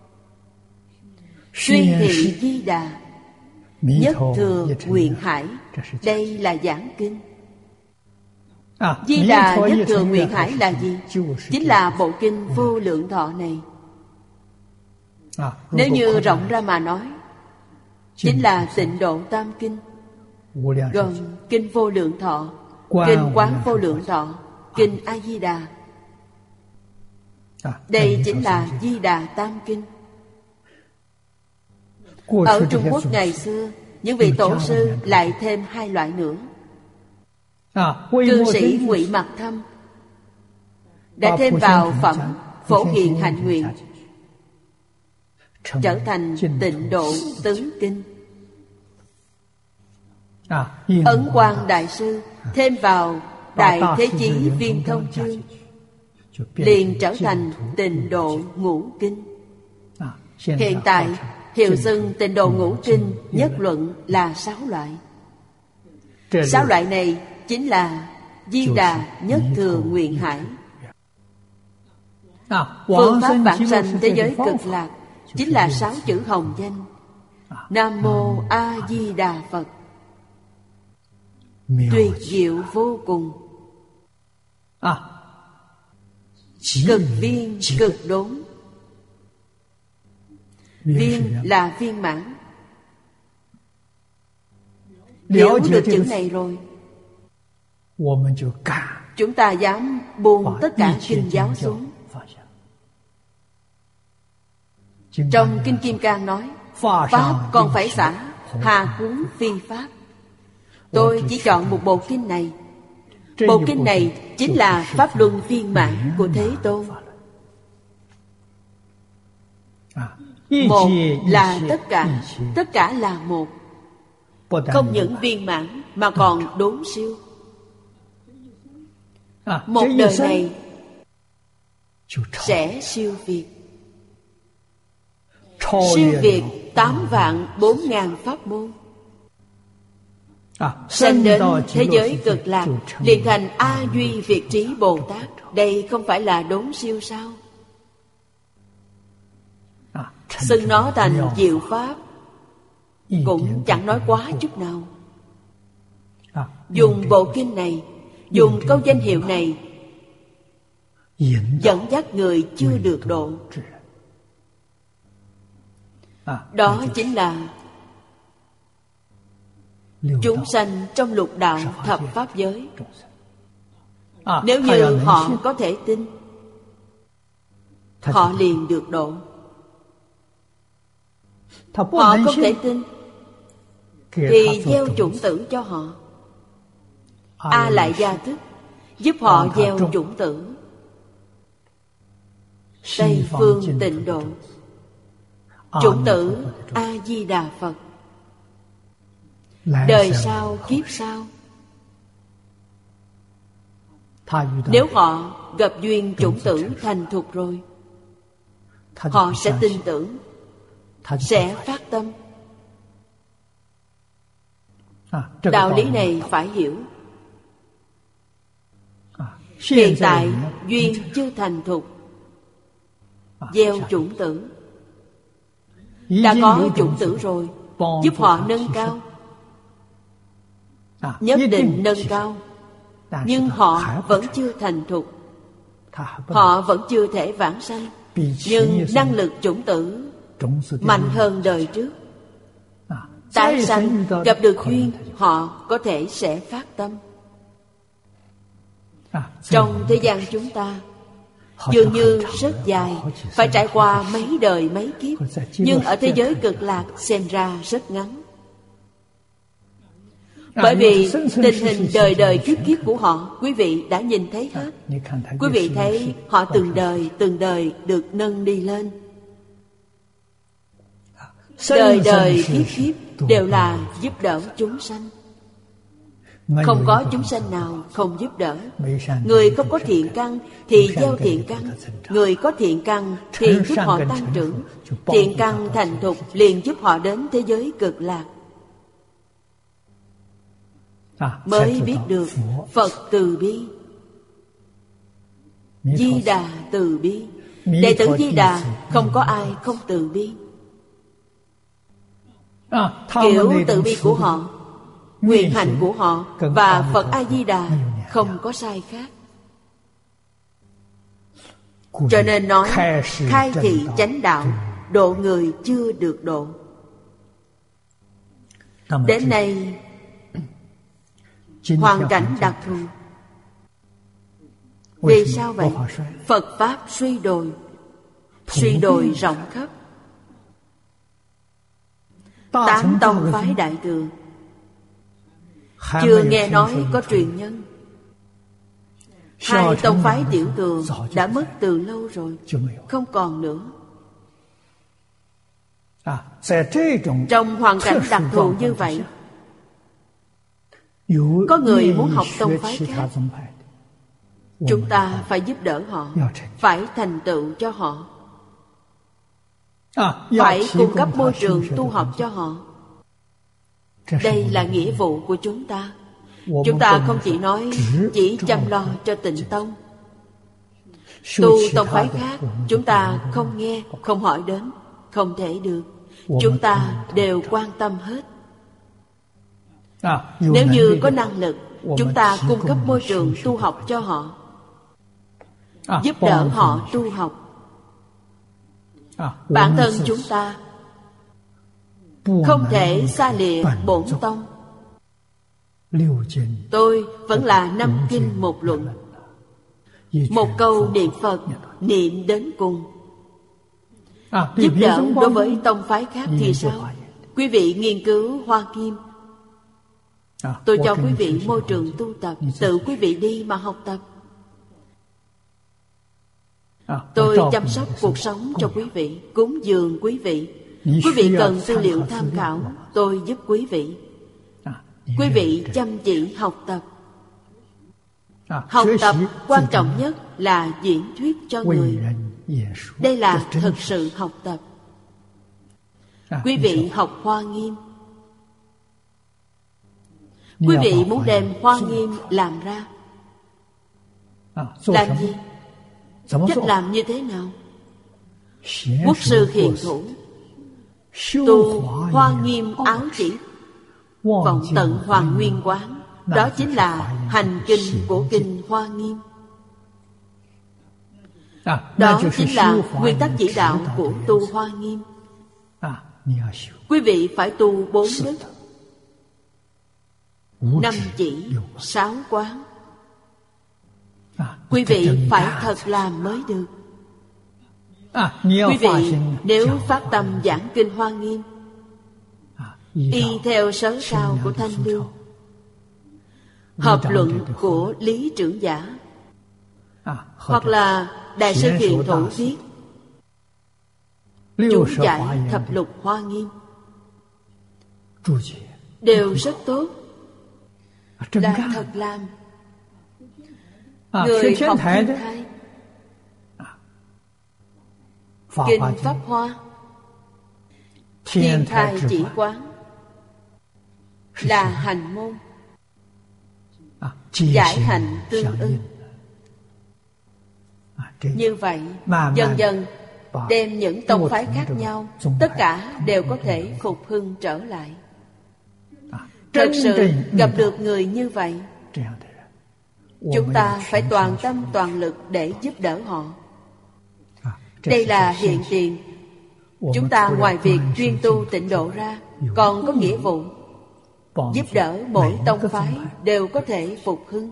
Xuyên thị Di Đà nhất thừa nguyện hải. Đây là giảng kinh. Di Đà nhất thừa nguyện hải là gì? Chính là bộ kinh Vô Lượng Thọ này. Nếu như rộng ra mà nói, chính là Tịnh Độ Tam Kinh, gồm kinh Vô Lượng Thọ, kinh Quán Vô Lượng Thọ, kinh A Di Đà. Đây chính là Di Đà Tam Kinh. Ở Trung Quốc ngày xưa, những vị tổ sư lại thêm 2 loại nữa. Cư sĩ Ngụy Mặc Thâm đã thêm vào phẩm Phổ Hiền Hạnh Nguyện, trở thành Tịnh Độ Tứ Kinh. Ấn Quang Đại Sư thêm vào Đại Thế Chí Viên Thông Chương, liền trở thành Tịnh Độ Ngũ Kinh. Hiện tại hiệu xưng Tịnh Độ Ngũ Kinh nhất luận là 6 loại. 6 loại này chính là Di Đà nhất thừa nguyện hải. Phương pháp vãng sanh thế giới cực lạc chính là 6 chữ hồng danh: Nam Mô A Di Đà Phật. Tuyệt diệu vô cùng, cực viên cực đốn. Viên là viên mãn. Hiểu được chữ này rồi, chúng ta dám buông tất cả kinh giáo xuống. Trong Kinh Kim Cang nói: Pháp còn phải xả, hà huống phi pháp. Tôi chỉ chọn một bộ kinh này. Bộ kinh này chính là Pháp Luân viên mãn của Thế Tôn. Một là tất cả là một. Không những viên mãn mà còn đốn siêu. Một đời này sẽ siêu việt. Siêu việt 8.400.000 pháp môn. Sanh đến thế giới cực lạc, liền thành A Duy Việt Trí Bồ Tát. Đây không phải là đốn siêu sao? Xưng nó thành diệu pháp cũng chẳng nói quá chút nào. Dùng bộ kinh này, dùng câu danh hiệu này dẫn dắt người chưa được độ. Đó chính là chúng sanh trong lục đạo thập pháp giới. Nếu như họ có thể tin, họ liền được độ. Họ không thể tin thì gieo chủng tử cho họ. A Lại Gia Thức giúp họ gieo chủng tử. Tây Phương Tịnh Độ, chủng tử A Di Đà Phật. Đời sau kiếp sau, nếu họ gặp duyên chủng tử thành thục rồi, họ sẽ tin tưởng, sẽ phát tâm. Đạo lý này phải hiểu. Hiện tại duyên chưa thành thục, gieo chủng tử. Đã có chủng tử rồi, giúp họ nâng cao. Nhất định nâng cao, nhưng họ vẫn chưa thành thục, họ vẫn chưa thể vãng sanh. Nhưng năng lực chủng tử mạnh hơn đời trước. Tái sanh gặp được duyên, họ có thể sẽ phát tâm. Trong thế gian chúng ta dường như rất dài, phải trải qua mấy đời mấy kiếp. Nhưng ở thế giới Cực Lạc xem ra rất ngắn. Bởi vì tình hình đời đời kiếp kiếp của họ, quý vị đã nhìn thấy hết. Quý vị thấy họ từng đời được nâng đi lên. Đời đời kiếp kiếp đều là giúp đỡ chúng sanh. Không có chúng sanh nào không giúp đỡ. Người không có thiện căn thì gieo thiện căn. Người có thiện căn thì giúp họ tăng trưởng. Thiện căn thành thục liền giúp họ đến thế giới Cực Lạc. Mới biết được Phật từ bi, Di Đà từ bi. Đệ tử Di Đà không có ai không từ bi. Kiểu từ bi của họ, nguyện hạnh của họ và Phật A-di-đà không có sai khác. Cho nên nói khai thị chánh đạo, độ người chưa được độ. Đến nay hoàn cảnh đặc thù. Vì sao vậy? Phật Pháp suy đồi rộng khắp. 8 tông phái đại thừa chưa nghe nói có truyền nhân. 2 tông phái tiểu thừa đã mất từ lâu rồi, không còn nữa. Trong hoàn cảnh đặc thù như vậy, có người muốn học tông phái khác, chúng ta phải giúp đỡ họ, phải thành tựu cho họ, phải cung cấp môi trường tu học cho họ. Đây là nghĩa vụ của chúng ta. Chúng ta không chỉ chăm lo cho Tịnh Tông. Tu tông phái khác chúng ta không nghe, không hỏi đến, không thể được. Chúng ta đều quan tâm hết. Nếu như có năng lực, chúng ta cung cấp môi trường tu học cho họ, giúp đỡ họ tu học. Bản thân chúng ta không thể xa lìa bổn tông. Tôi vẫn là 5 kinh 1 luận, 1 câu niệm Phật niệm đến cùng. Giúp đỡ đối với tông phái khác thì sao? Quý vị nghiên cứu Hoa Nghiêm, tôi cho quý vị môi trường tu tập, tự quý vị đi mà học tập. Tôi chăm sóc cuộc sống cho quý vị, cúng dường quý vị. Quý vị cần tư liệu tham khảo, tôi giúp quý vị. Quý vị chăm chỉ học tập. Học tập quan trọng nhất là diễn thuyết cho người. Đây là thực sự học tập. Quý vị học Hoa Nghiêm. Quý vị muốn đem Hoa Nghiêm làm ra, làm gì? Cách làm như thế nào? Quốc sư hiền thủ tu Hoa Nghiêm áo chỉ, vọng tận Hoàng Nguyên Quán. Đó chính là hành kinh của kinh Hoa Nghiêm. Đó chính là nguyên tắc chỉ đạo của tu Hoa Nghiêm. Quý vị phải tu 4 đức. 5 chỉ, 6 quán. Quý vị phải thật làm mới được. Quý vị nếu phát tâm giảng kinh Hoa Nghiêm, y theo sớ sao của Thanh Lương, hợp luận của Lý Trưởng Giả, hoặc là Đại sư Thiện Thủ viết chú giải thập lục Hoa Nghiêm, đều rất tốt, là thật làm. Người học Thiên Thai, Kinh Pháp Hoa, Thiên Thai Chỉ Quán là hành môn, giải hành tương ưng. Như vậy dần dần đem những tông phái khác nhau, tất cả đều có thể phục hưng trở lại. Thật sự gặp được người như vậy, chúng ta phải toàn tâm toàn lực để giúp đỡ họ. Đây là hiện tiền. Chúng ta ngoài việc chuyên tu tịnh độ ra, còn có nghĩa vụ giúp đỡ mỗi tông phái đều có thể phục hưng.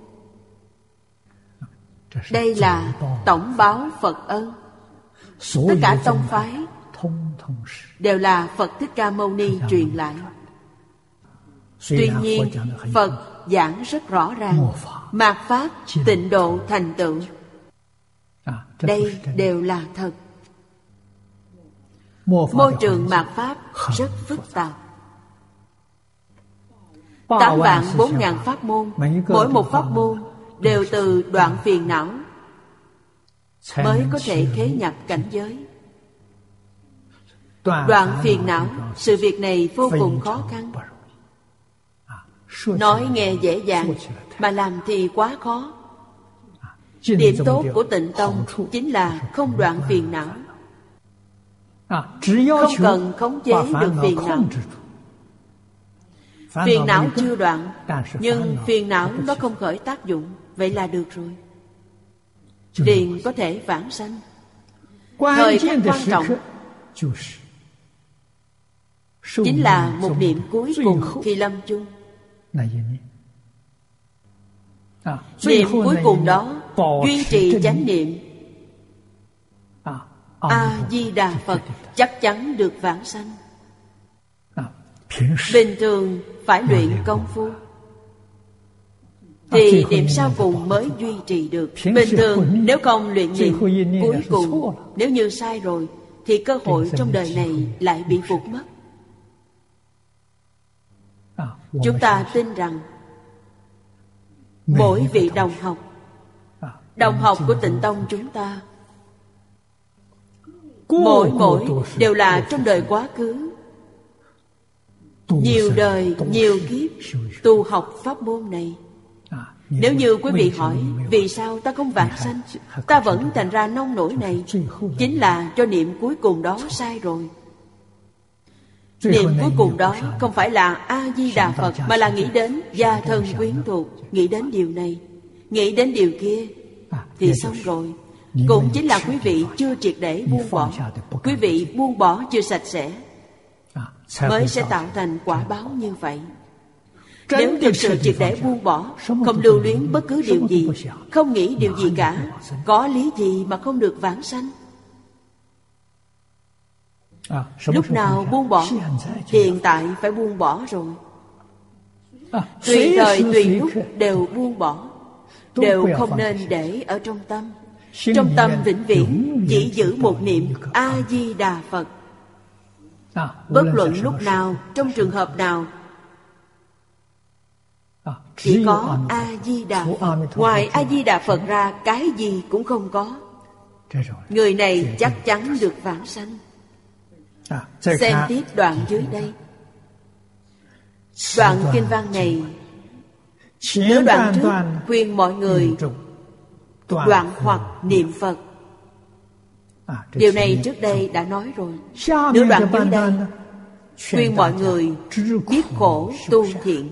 Đây là tổng báo Phật ân. Tất cả tông phái đều là Phật Thích Ca Mâu Ni truyền lại. Tuy nhiên Phật giảng rất rõ ràng, mạt pháp tịnh độ thành tựu, đây đều là thật. Môi trường mạt pháp rất phức tạp. 8.400.000 pháp môn, mỗi một pháp môn đều từ đoạn phiền não mới có thể khế nhập cảnh giới. Đoạn phiền não, sự việc này vô cùng khó khăn. Nói nghe dễ dàng, mà làm thì quá khó. Điểm tốt của Tịnh Tông chính là không đoạn phiền não, không cần khống chế được phiền não. Phiền não chưa đoạn, nhưng phiền não nó không khởi tác dụng, vậy là được rồi, liền có thể vãng sanh. Thời khắc quan trọng chính là một niệm cuối cùng khi lâm chung. Niệm cuối cùng đó duy trì chánh niệm A-di-đà Phật, chắc chắn được vãng sanh. Bình thường phải luyện công phu thì niệm sau cùng mới duy trì được. Bình thường nếu không luyện niệm cuối cùng, nếu như sai rồi thì cơ hội trong đời này lại bị vụt mất. Chúng ta tin rằng mỗi vị đồng học của Tịnh Tông chúng ta, mỗi đều là trong đời quá khứ nhiều đời nhiều kiếp tu học pháp môn này. Nếu như quý vị hỏi vì sao ta không vãng sanh, ta vẫn thành ra nông nổi này, chính là cho niệm cuối cùng đó sai rồi. Niệm cuối cùng đó không phải là A-di-đà Phật, mà là nghĩ đến gia thân quyến thuộc, nghĩ đến điều này, nghĩ đến điều kia, thì xong rồi. Cũng chính là quý vị chưa triệt để buông bỏ. Quý vị buông bỏ chưa sạch sẽ, mới sẽ tạo thành quả báo như vậy. Nếu thực sự triệt để buông bỏ, không lưu luyến bất cứ điều gì, không nghĩ điều gì cả, có lý gì mà không được vãng sanh? Lúc nào buông bỏ? Hiện tại phải buông bỏ rồi. Tùy thời tùy lúc đều buông bỏ, đều không nên để ở trong tâm. Trong tâm vĩnh viễn chỉ giữ một niệm A-di-đà Phật. Bất luận lúc nào, trong trường hợp nào, chỉ có A-di-đà Phật. Ngoài A-di-đà Phật ra, cái gì cũng không có. Người này chắc chắn được vãng sanh. Xem tiếp đoạn dưới đây. Đoạn kinh văn này, nếu đoạn trước khuyên mọi người đoạn hoặc niệm Phật, điều này trước đây đã nói rồi. Nếu đoạn dưới đây khuyên mọi người biết khổ tu thiện,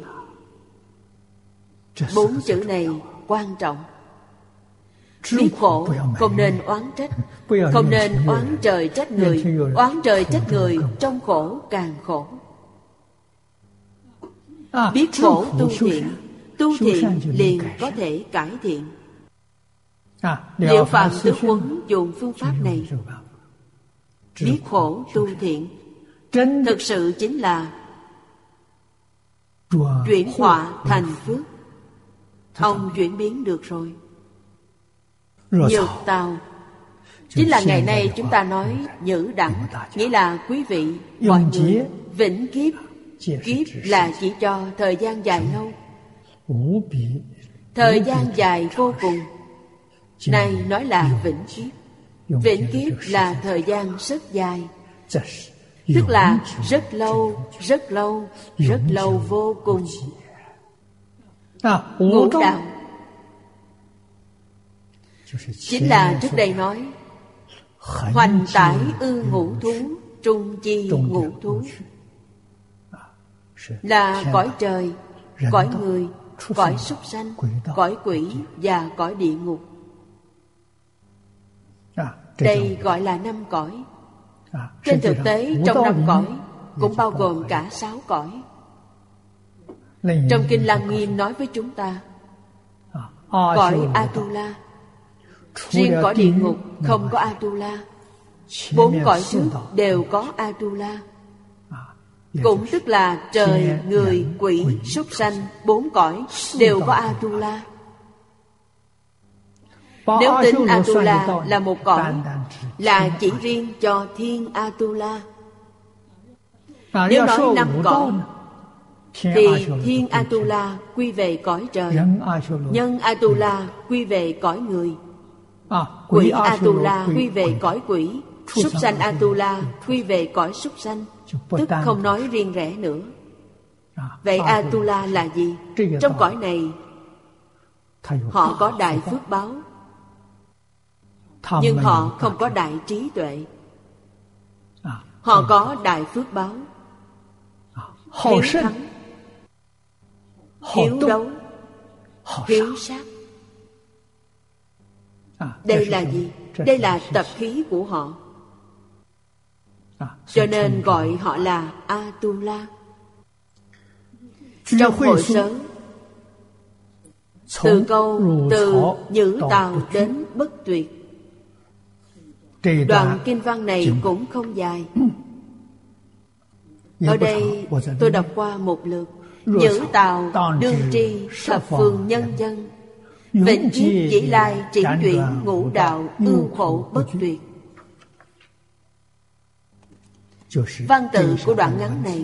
4 chữ này quan trọng. Biết khổ, không nên oán trách, không nên oán trời trách người. Oán trời trách người, trong khổ càng khổ. Biết khổ tu thiện liền có thể cải thiện. Liệu Phạm Tứ Quấn dùng phương pháp này. Biết khổ tu thiện thực sự chính là chuyển họa thành phước. Ông chuyển biến được rồi. Nhược tào chính là ngày nay chúng ta nói nhữ đẳng, nghĩa là quý vị, mọi người. Vĩnh kiếp, kiếp là chỉ cho thời gian dài lâu, thời gian dài vô cùng. Này nói là vĩnh kiếp. Vĩnh kiếp là thời gian rất dài, tức là rất lâu, rất lâu, rất lâu vô cùng. Ngũ đạo chính là trước đây nói hoành tải ư ngũ thú, trung chi ngũ thú, là cõi trời, cõi người, cõi súc sanh, cõi quỷ và cõi địa ngục. Đây gọi là 5 cõi. Trên thực tế trong 5 cõi cũng bao gồm cả 6 cõi. Trong Kinh Lăng Nghiêm nói với chúng ta cõi Atula. Riêng cõi địa ngục không có Atula. 4 cõi trước đều có Atula. Cũng tức là trời, người, quỷ, súc sanh, 4 cõi đều có Atula. Nếu tính Atula là một cõi, là chỉ riêng cho thiên Atula. Nếu nói 5 cõi thì thiên Atula quy về cõi trời, nhân Atula quy về cõi người, quỷ Atula quy về cõi quỷ, súc sanh Atula quy về cõi súc sanh, tức không nói riêng rẽ nữa. Vậy Atula là gì? Trong cõi này họ có đại phước báo, nhưng họ không có đại trí tuệ. Họ có đại phước báo, hiếu thắng, hiếu đấu, hiếu sát. Đây là gì? Đây là tập khí của họ. Cho nên gọi họ là Atula. Trong hội sớ, từ câu từ nhữ tào đến bất tuyệt, đoạn kinh văn này cũng không dài. Ở đây tôi đọc qua một lượt. Nhữ tào đương tri thập phương nhân dân, vĩnh kiếp dĩ lai triển chuyển ngũ đạo ưu khổ bất tuyệt. Văn tự của đoạn ngắn này,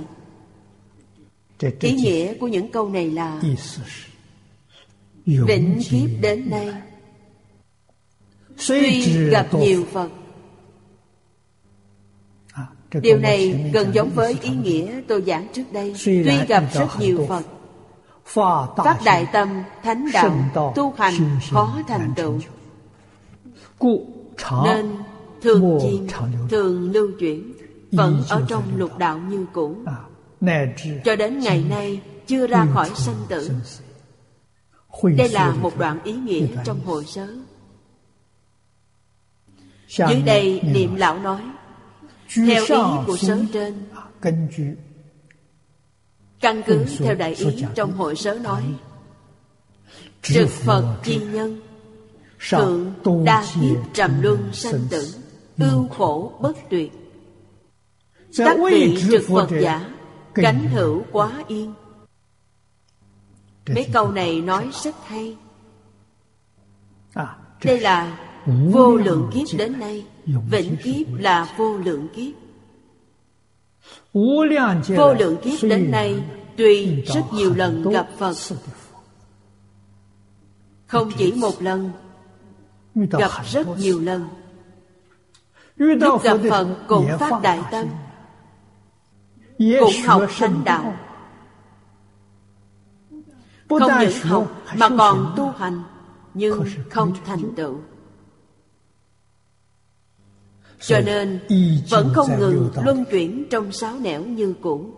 ý nghĩa của những câu này là vĩnh kiếp đến nay tuy gặp nhiều Phật. Điều này gần giống với ý nghĩa tôi giảng trước đây. Tuy gặp rất nhiều Phật, phát đại tâm, thánh đạo, tu hành khó thành tựu, nên thường chiêm, thường lưu chuyển, vẫn ở trong lục đạo như cũ, cho đến ngày nay chưa ra khỏi sanh tử. Đây là một đoạn ý nghĩa trong hội sớ. Dưới đây Niệm Lão nói, theo ý của sớ trên, căn cứ theo đại ý trong hội sớ nói, trực Phật chi nhân, thượng đa kiếp trầm luân sanh tử, ưu khổ bất tuyệt. Các vị trực Phật giả, cánh hữu quá yên. Mấy câu này nói rất hay. Đây là vô lượng kiếp đến nay. Vĩnh kiếp là vô lượng kiếp. Vô lượng kiếp đến nay, tuy rất nhiều lần gặp Phật, không chỉ một lần, gặp rất nhiều lần. Lúc gặp Phật cũng phát đại tâm, cũng học thánh đạo. Không những học mà còn tu hành, nhưng không thành tựu. Cho nên vẫn không ngừng luân chuyển trong sáu nẻo như cũ.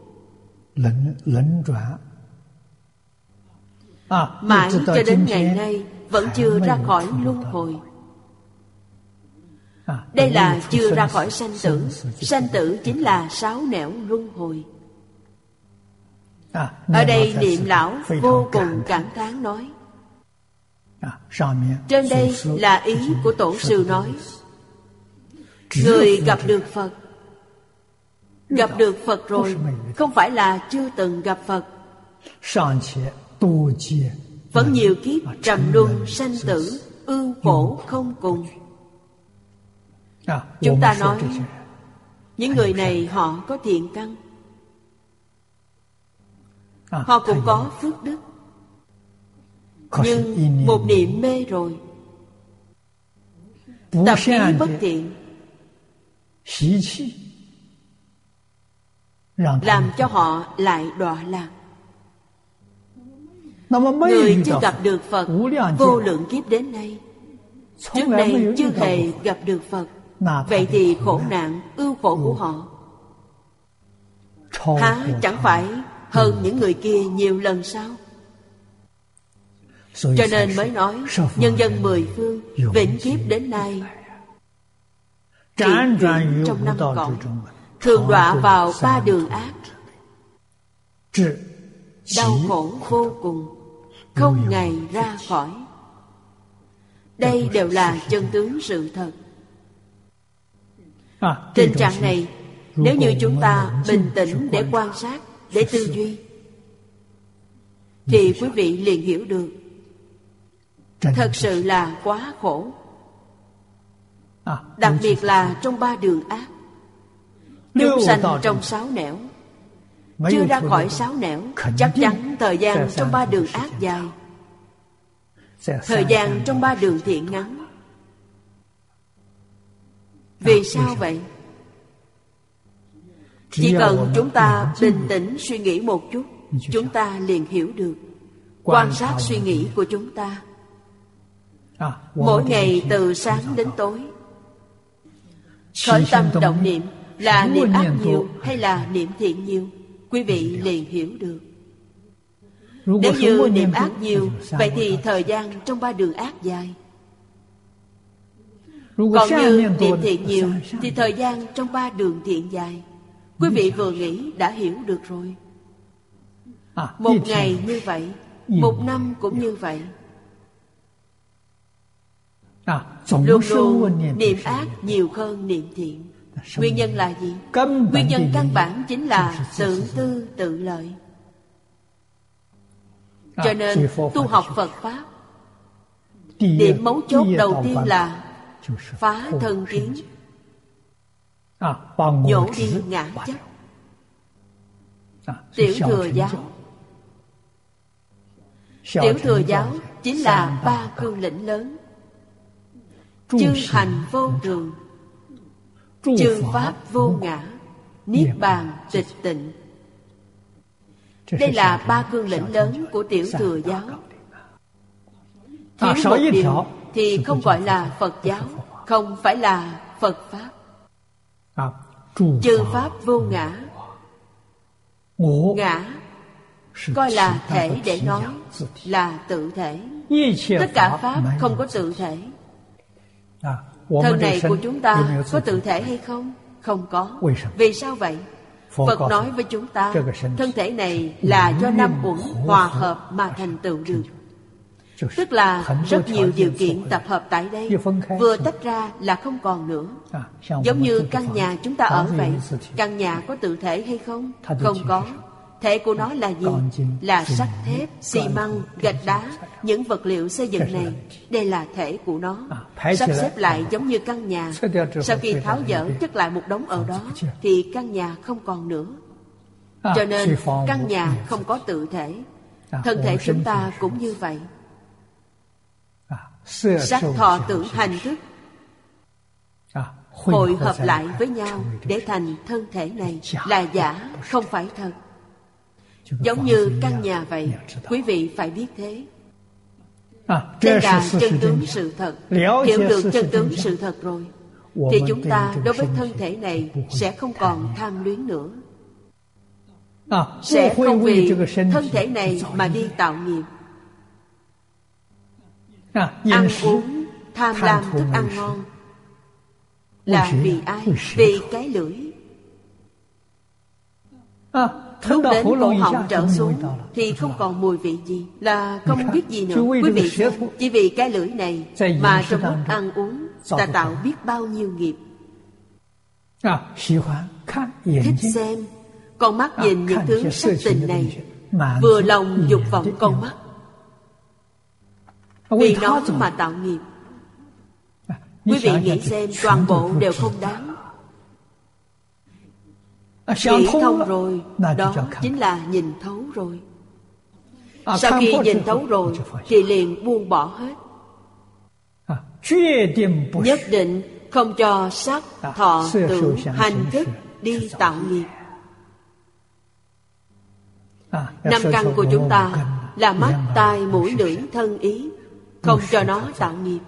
Mãi cho đến ngày nay vẫn chưa ra khỏi luân hồi. Đây là chưa ra khỏi sanh tử. Sanh tử chính là sáu nẻo luân hồi. Ở đây Niệm lão vô cùng cảm thán nói, trên đây là ý của tổ sư nói, người gặp được Phật, gặp được Phật rồi, không phải là chưa từng gặp Phật. Vẫn nhiều kiếp trầm luân sanh tử, ưu khổ không cùng. Chúng ta nói những người này họ có thiện căn, họ cũng có phước đức, nhưng một niệm mê rồi, tập khí bất thiện làm cho họ lại đọa lạc. Người chưa gặp được Phật vô lượng kiếp đến nay, trước đây chưa hề gặp được Phật, vậy thì khổ nạn ưu khổ của họ há chẳng phải hơn những người kia nhiều lần sao? Cho nên mới nói nhân dân mười phương vĩnh kiếp đến nay chuyển chuyển trong năm cõi, thường đọa vào ba đường ác, đau khổ vô cùng, không ngày ra khỏi. Đây đều là chân tướng sự thật. Tình trạng này, nếu như chúng ta bình tĩnh để quan sát, để tư duy, thì quý vị liền hiểu được. Thật sự là quá khổ. Đặc biệt là trong ba đường ác. Chúng sanh trong sáu nẻo, chưa ra khỏi sáu nẻo, chắc chắn thời gian trong ba đường ác dài, thời gian trong ba đường thiện ngắn. Vì sao vậy? Chỉ cần chúng ta bình tĩnh suy nghĩ một chút, chúng ta liền hiểu được. Quan sát suy nghĩ của chúng ta, mỗi ngày từ sáng đến tối, khởi tâm động niệm là niệm ác nhiều hay là niệm thiện nhiều, quý vị liền hiểu được. Nếu như niệm ác nhiều, vậy thì thời gian trong ba đường ác dài. Còn như niệm thiện nhiều, thì thời gian trong ba đường thiện dài. Quý vị vừa nghĩ đã hiểu được rồi. Một ngày như vậy, một năm cũng như vậy. Luôn luôn niệm ác nhiều hơn niệm thiện. Nguyên nhân là gì? Nguyên nhân căn bản chính là tự tư tự lợi. Cho nên tu học Phật Pháp, điểm mấu chốt đầu tiên là phá thân kiến, nhổ đi ngã chấp. Tiểu thừa giáo, tiểu thừa giáo chính là ba cương lĩnh lớn: chư hành vô thường, chư pháp vô ngã, niết bàn tịch tịnh. Đây là ba cương lĩnh lớn của tiểu thừa giáo. Thiếu một điều thì không gọi là Phật giáo, không phải là Phật Pháp. Chư pháp vô ngã, ngã coi là thể để nói, là tự thể. Tất cả pháp không có tự thể. Thân này của chúng ta có tự thể hay không? Không có. Vì sao vậy? Phật nói với chúng ta, thân thể này là do năm uẩn hòa hợp mà thành tựu được. Tức là rất nhiều điều kiện tập hợp tại đây, vừa tách ra là không còn nữa. Giống như căn nhà chúng ta ở vậy. Căn nhà có tự thể hay không? Không có. Thể của nó là gì? Là sắt thép, xi măng, gạch đá. Những vật liệu xây dựng này, đây là thể của nó. Sắp xếp lại giống như căn nhà. Sau khi tháo dỡ chất lại một đống ở đó, thì căn nhà không còn nữa. Cho nên căn nhà không có tự thể. Thân thể chúng ta cũng như vậy. Sắc thọ tưởng hành thức hội hợp lại với nhau để thành thân thể này, là giả, không phải thật. Giống như căn nhà vậy, quý vị phải biết thế. Đây là chân tướng sự thật. Hiểu được chân tướng sự thật rồi, thì chúng ta đối với thân thể này sẽ không còn tham luyến nữa, sẽ không vì thân thể này mà đi tạo nghiệp. Ăn uống tham lam thức ăn ngon là vì ai? Vì cái lưỡi. lúc đến cổ họng trở xuống thì không còn mùi vị gì, là không biết gì nữa. Quý vị xem, chỉ vì cái lưỡi này mà trong lúc ăn uống ta tạo biết bao nhiêu nghiệp. Thích xem, con mắt nhìn những thứ sắc tình này, vừa lòng dục vọng con mắt, vì nó mà tạo nghiệp. Quý vị nghĩ xem, toàn bộ đều không đáng. Nghĩ thông rồi, đó chính là nhìn thấu rồi. Sau khi nhìn thấu rồi thì liền buông bỏ hết. Nhất định không cho sắc, thọ, tưởng, hành thức đi tạo nghiệp. Năm căn của chúng ta là mắt, tai, mũi, lưỡi, thân, ý, không cho nó tạo nghiệp.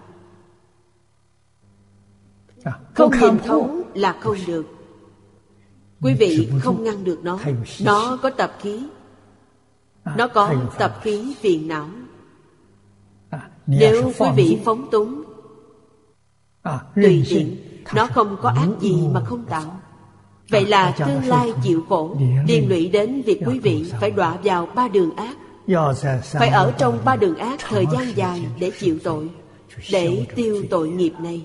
Không nhìn thấu là không được. Quý vị không ngăn được nó. Nó có tập khí. Nó có tập khí phiền não. Nếu quý vị phóng túng, tùy tiện, nó không có ác gì mà không tạo. Vậy là tương lai chịu khổ, liên lụy đến việc quý vị phải đọa vào ba đường ác, phải ở trong ba đường ác thời gian dài để chịu tội, để tiêu tội nghiệp này.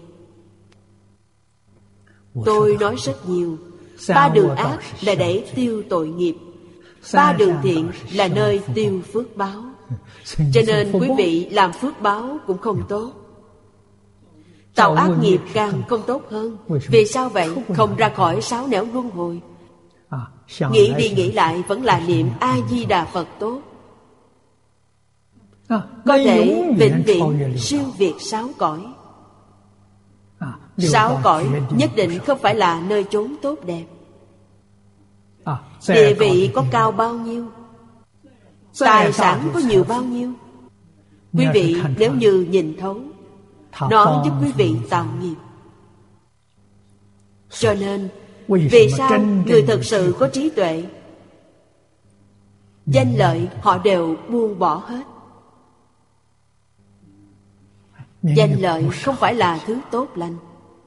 Tôi nói rất nhiều. Ba đường ác là để tiêu tội nghiệp, ba đường thiện là nơi tiêu phước báo. Cho nên quý vị làm phước báo cũng không tốt, tạo ác nghiệp càng không tốt hơn. Vì sao vậy? Không ra khỏi sáu nẻo luân hồi. Nghĩ đi nghĩ lại vẫn là niệm A-di-đà Phật tốt, có thể vĩnh viễn siêu việt sáu cõi. Sáu cõi nhất định không phải là nơi chốn tốt đẹp. Địa vị có cao bao nhiêu, tài sản có nhiều bao nhiêu, quý vị nếu như nhìn thấu, nó giúp quý vị tạo nghiệp. Cho nên vì sao người thật sự có trí tuệ, danh lợi họ đều buông bỏ hết. Danh lợi không phải là thứ tốt lành.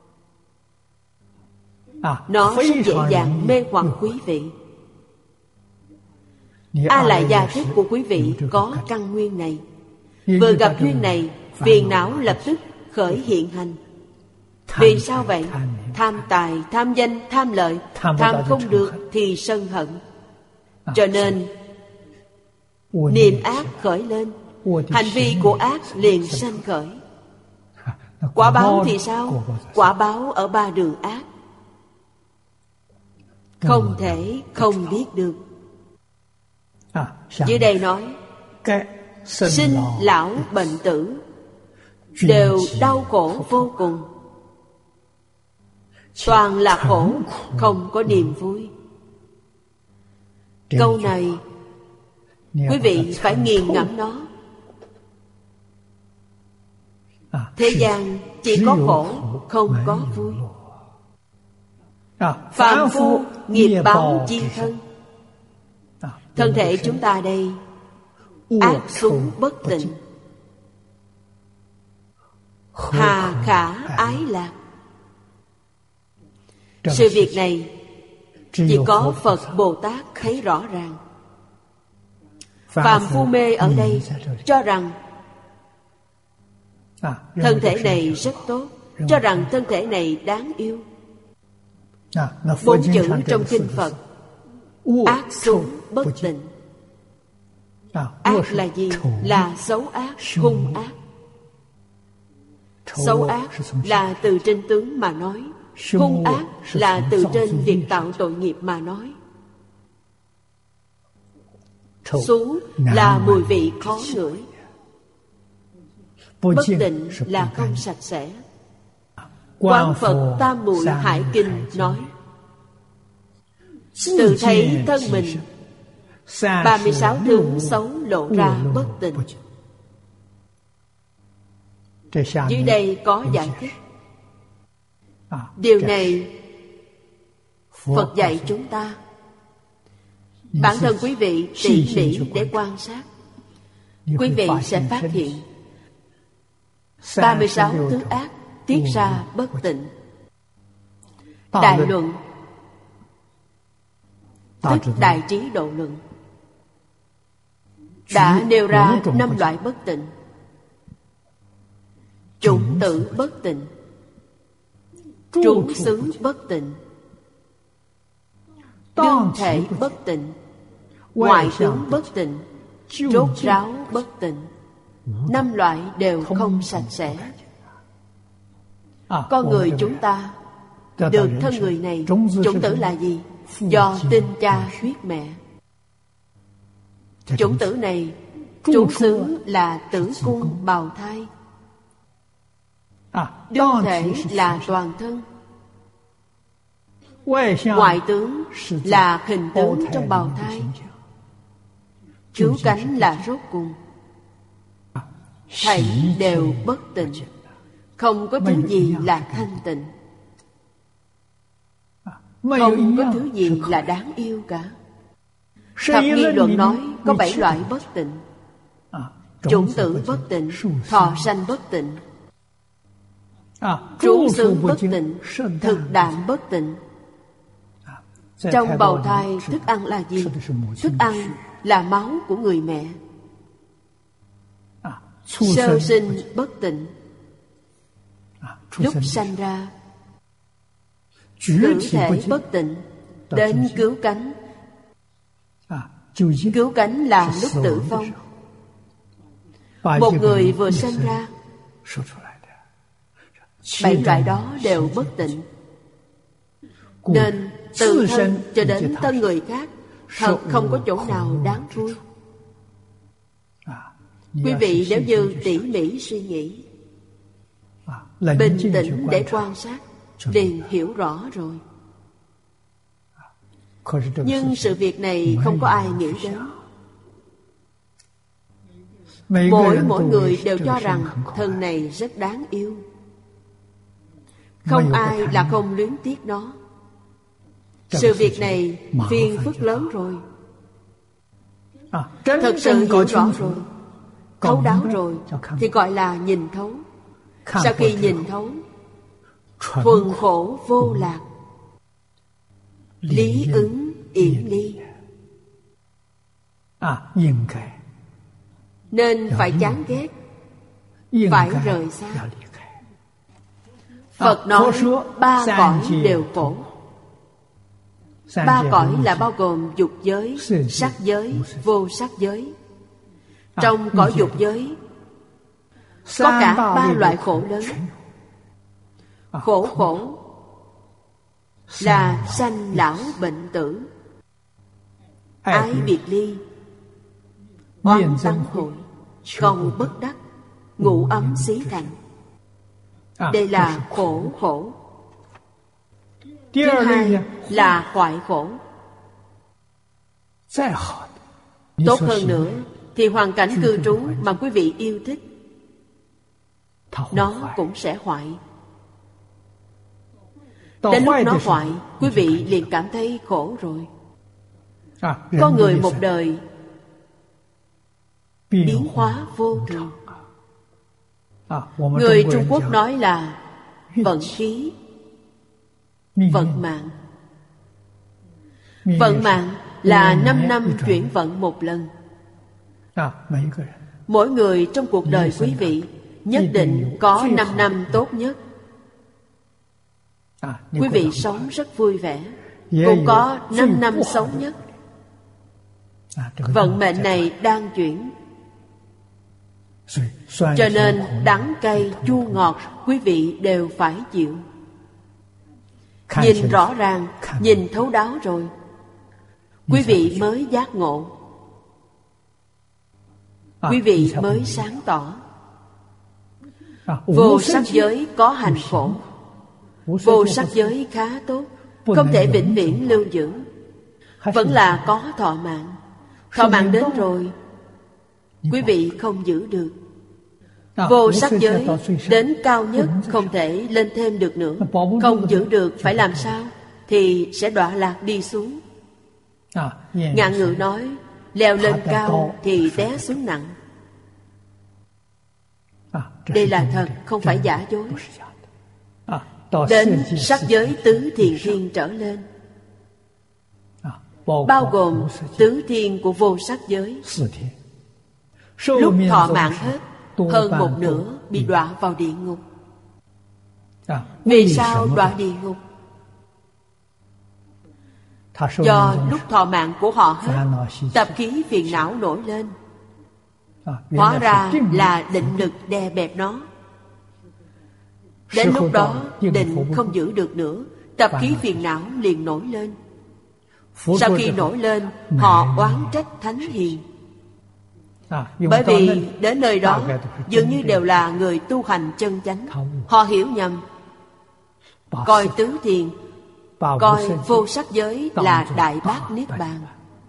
Nó rất dễ dàng mê hoặc quý vị. A lại gia thức của quý vị có căn nguyên này. Vừa gặp duyên này, phiền não lập tức khởi hiện hành. Vì sao vậy? Tham tài, tham danh, tham lợi. Tham không được thì sân hận. Cho nên niệm ác khởi lên, hành vi của ác liền sanh khởi. Quả báo thì sao? Quả báo ở ba đường ác, không thể không biết được. Dưới đây nói, sinh lão bệnh tử đều đau khổ vô cùng, toàn là khổ, không có niềm vui. Câu này quý vị phải nghiền ngẫm nó. Thế gian chỉ có khổ, không có vui. Phàm phu nghiệp báo chi thân. Thân thể chúng ta đây ác xú bất tịnh, hà khả ái lạc. Sự việc này chỉ có Phật Bồ Tát thấy rõ ràng. Phàm phu mê ở đây cho rằng thân thể này rất tốt, cho rằng thân thể này đáng yêu. Bốn chữ trong kinh Phật: ác xú bất tịnh. Ác là gì? Là xấu ác, hung ác. Xấu ác là từ trên tướng mà nói, hung ác là từ trên việc tạo tội nghiệp mà nói. Xú là mùi vị khó ngửi, bất tịnh là không sạch sẽ. Quán Phật Tam Muội Hải Kinh nói, tự thấy thân mình 36 thứ xấu lộ ra bất tịnh. Dưới đây có giải thích. Điều này Phật dạy chúng ta. Bản thân quý vị tỉ mỉ để quan sát, quý vị sẽ phát hiện 36 thứ ác tiết ra bất tịnh. Đại luận Thức Đại Trí Độ Luận đã nêu ra 5 loại bất tịnh: chủng tử bất tịnh, trú xứ bất tịnh, đương thể bất tịnh, ngoại tướng bất tịnh, rốt ráo bất tịnh. 5 loại đều không sạch sẽ. Con người chúng ta được thân người này. Chủng tử là gì? Do tinh cha huyết mẹ. Chủng tử này trú xứ là tử cung bào thai. Đương thể là toàn thân. Ngoại tướng là hình tướng trong bào thai. Cứu cánh là rốt cùng. Thảy đều bất tịnh. Không có thứ gì là thanh tịnh. Không có thứ gì là đáng yêu cả. Thập Nghi Luận nói có 7 loại bất tịnh: chủng tử bất tịnh, thọ sanh bất tịnh, trú xứ bất tịnh, thực đạm bất tịnh. Trong bào thai thức ăn là gì? Thức ăn là máu của người mẹ. Sơ sinh bất tịnh, lúc sanh ra. Cử thể bất tịnh, đến cứu cánh. Cứu cánh là lúc tử vong. Một người vừa sanh ra. 7 loại đó đều bất tịnh. Nên từ thân cho đến thân người khác thật không có chỗ nào đáng vui. Quý vị nếu như tỉ mỉ suy nghĩ, bình tĩnh để quan sát, liền hiểu rõ rồi. Nhưng sự việc này không có ai nghĩ đến. Mỗi người đều cho rằng thân này rất đáng yêu. Không ai là không luyến tiếc nó. Sự việc này phiền phức lớn rồi. Thật sự hiểu rõ rồi, thấu đáo rồi, thì gọi là nhìn thấu. Sau khi nhìn thấu, thuần khổ vô lạc, lý ứng yển ly. Nên phải chán ghét, phải rời xa. Phật nói 3 cõi đều khổ. 3 cõi là bao gồm dục giới, sắc giới, vô sắc giới. Trong cõi dục giới có cả 3 loại khổ lớn. Khổ là sanh lão bệnh tử, ái biệt ly, oan tăng hội, cầu bất đắc, ngũ ấm xí thành. Đây là khổ. Thứ hai là hoại khổ. Tốt hơn nữa thì hoàn cảnh cư trú mà quý vị yêu thích, nó cũng sẽ hoại. Đến lúc nó hoại, quý vị liền cảm thấy khổ rồi. Con người một đời biến hóa vô thường. Người Trung Quốc nói là vận khí, vận mạng. Vận mạng là 5 năm chuyển vận một lần. Mỗi người trong cuộc đời quý vị nhất định có 5 năm tốt nhất. Quý vị sống rất vui vẻ. Cũng có 5 năm xấu nhất. Vận mệnh này đang chuyển. Cho nên đắng cay chua ngọt quý vị đều phải chịu. Nhìn rõ ràng, nhìn thấu đáo rồi, quý vị mới giác ngộ. Quý vị mới sáng tỏ. Vô sắc giới có hành khổ. Vô sắc giới khá tốt, không thể vĩnh viễn lưu giữ. Vẫn là có thọ mạng. Thọ mạng đến rồi, quý vị không giữ được. Vô sắc giới đến cao nhất không thể lên thêm được nữa. Không giữ được phải làm sao? Thì sẽ đọa lạc đi xuống. Ngạn ngữ nói leo lên cao thì té xuống nặng. Đây là thật, không phải giả dối. Đến sắc giới tứ thiền thiên trở lên, bao gồm tứ thiên của vô sắc giới. Lúc thọ mạng hết, hơn một nửa bị đọa vào địa ngục. Vì sao đọa địa ngục? Do lúc thọ mạng của họ hết, tập khí phiền não nổi lên. Hóa ra là định lực đè bẹp nó. Đến lúc đó định không giữ được nữa, tập khí phiền não liền nổi lên. Sau khi nổi lên, họ oán trách thánh hiền. Bởi vì đến nơi đó dường như đều là người tu hành chân chánh. Họ hiểu nhầm, coi tứ thiền, coi vô sắc giới là đại bát niết bàn,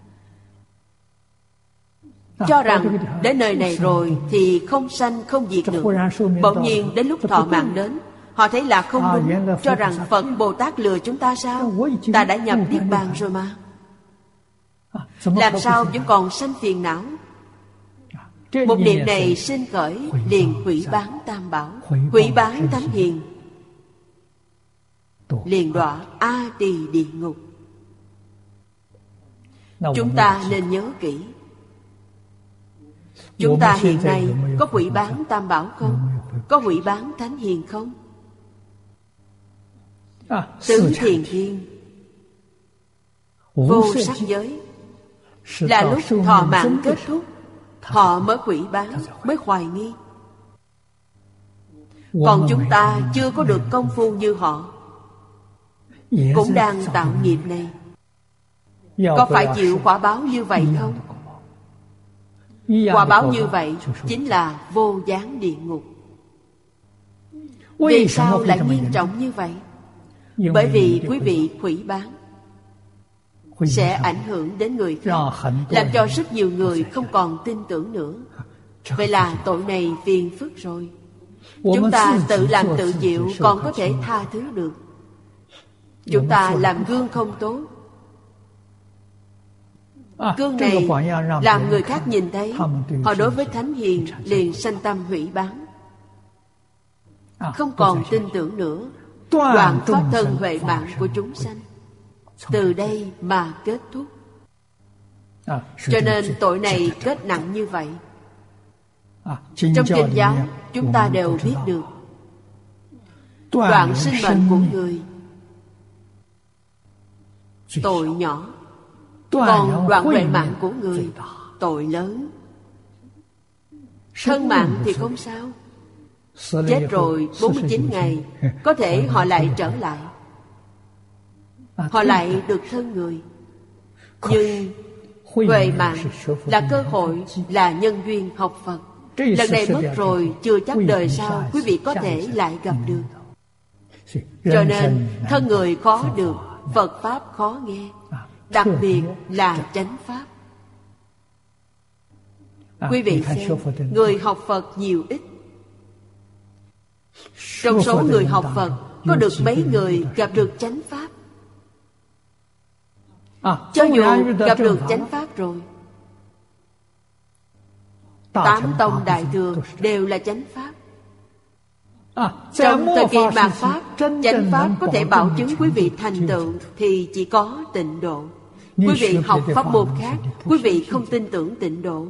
cho rằng đến nơi này rồi thì không sanh không diệt được. Bỗng nhiên đến lúc thọ mạng đến, họ thấy là không đúng, cho rằng Phật Bồ Tát lừa chúng ta sao? Ta đã nhập niết bàn rồi mà, làm sao vẫn còn sanh phiền não? Một niệm này sinh khởi liền hủy bán tam bảo, hủy bán thánh hiền, liền đọa A Tỳ địa ngục. Chúng ta nên nhớ kỹ. Chúng ta hiện nay có hủy bán tam bảo không? Có hủy bán thánh hiền không? Tứ thiền thiên, vô sắc giới là lúc thọ mạng kết thúc, họ mới hủy bán, mới hoài nghi. Còn chúng ta chưa có được công phu như họ, cũng đang tạo nghiệp này. Có phải chịu quả báo như vậy không? Quả báo như vậy chính là vô gián địa ngục. Vì sao lại nghiêm trọng như vậy? Bởi vì quý vị hủy bán sẽ ảnh hưởng đến người khác, làm cho rất nhiều người không còn tin tưởng nữa. Vậy là tội này phiền phức rồi. Chúng ta tự làm tự chịu còn có thể tha thứ được. Chúng ta làm gương không tốt, gương này làm người khác nhìn thấy, họ đối với thánh hiền liền sanh tâm hủy bán, không còn tin tưởng nữa, đoạn pháp thân huệ mạng của chúng sanh, từ đây mà kết thúc. Cho nên tội này kết nặng như vậy. Trong kinh giáo chúng ta đều biết được, đoạn sinh mệnh của người tội nhỏ, còn đoạn huệ mạng của người tội lớn. Thân mạng thì không sao, chết rồi 49 ngày có thể họ lại trở lại, họ lại được thân người. Nhưng huệ mạng là cơ hội, là nhân duyên học Phật. Lần này mất rồi, chưa chắc đời sau quý vị có thể lại gặp được. Cho nên thân người khó được, Phật Pháp khó nghe, đặc biệt là chánh Pháp. Quý vị xem, người học Phật nhiều ít. Trong số người học Phật, có được mấy người gặp được chánh Pháp? Cho dù gặp được chánh Pháp rồi, 8 tông đại thừa đều là chánh Pháp. Trong thời kỳ mạt Pháp, chánh Pháp có thể bảo chứng quý vị thành tựu thì chỉ có tịnh độ. Quý vị học pháp môn khác, quý vị không tin tưởng tịnh độ.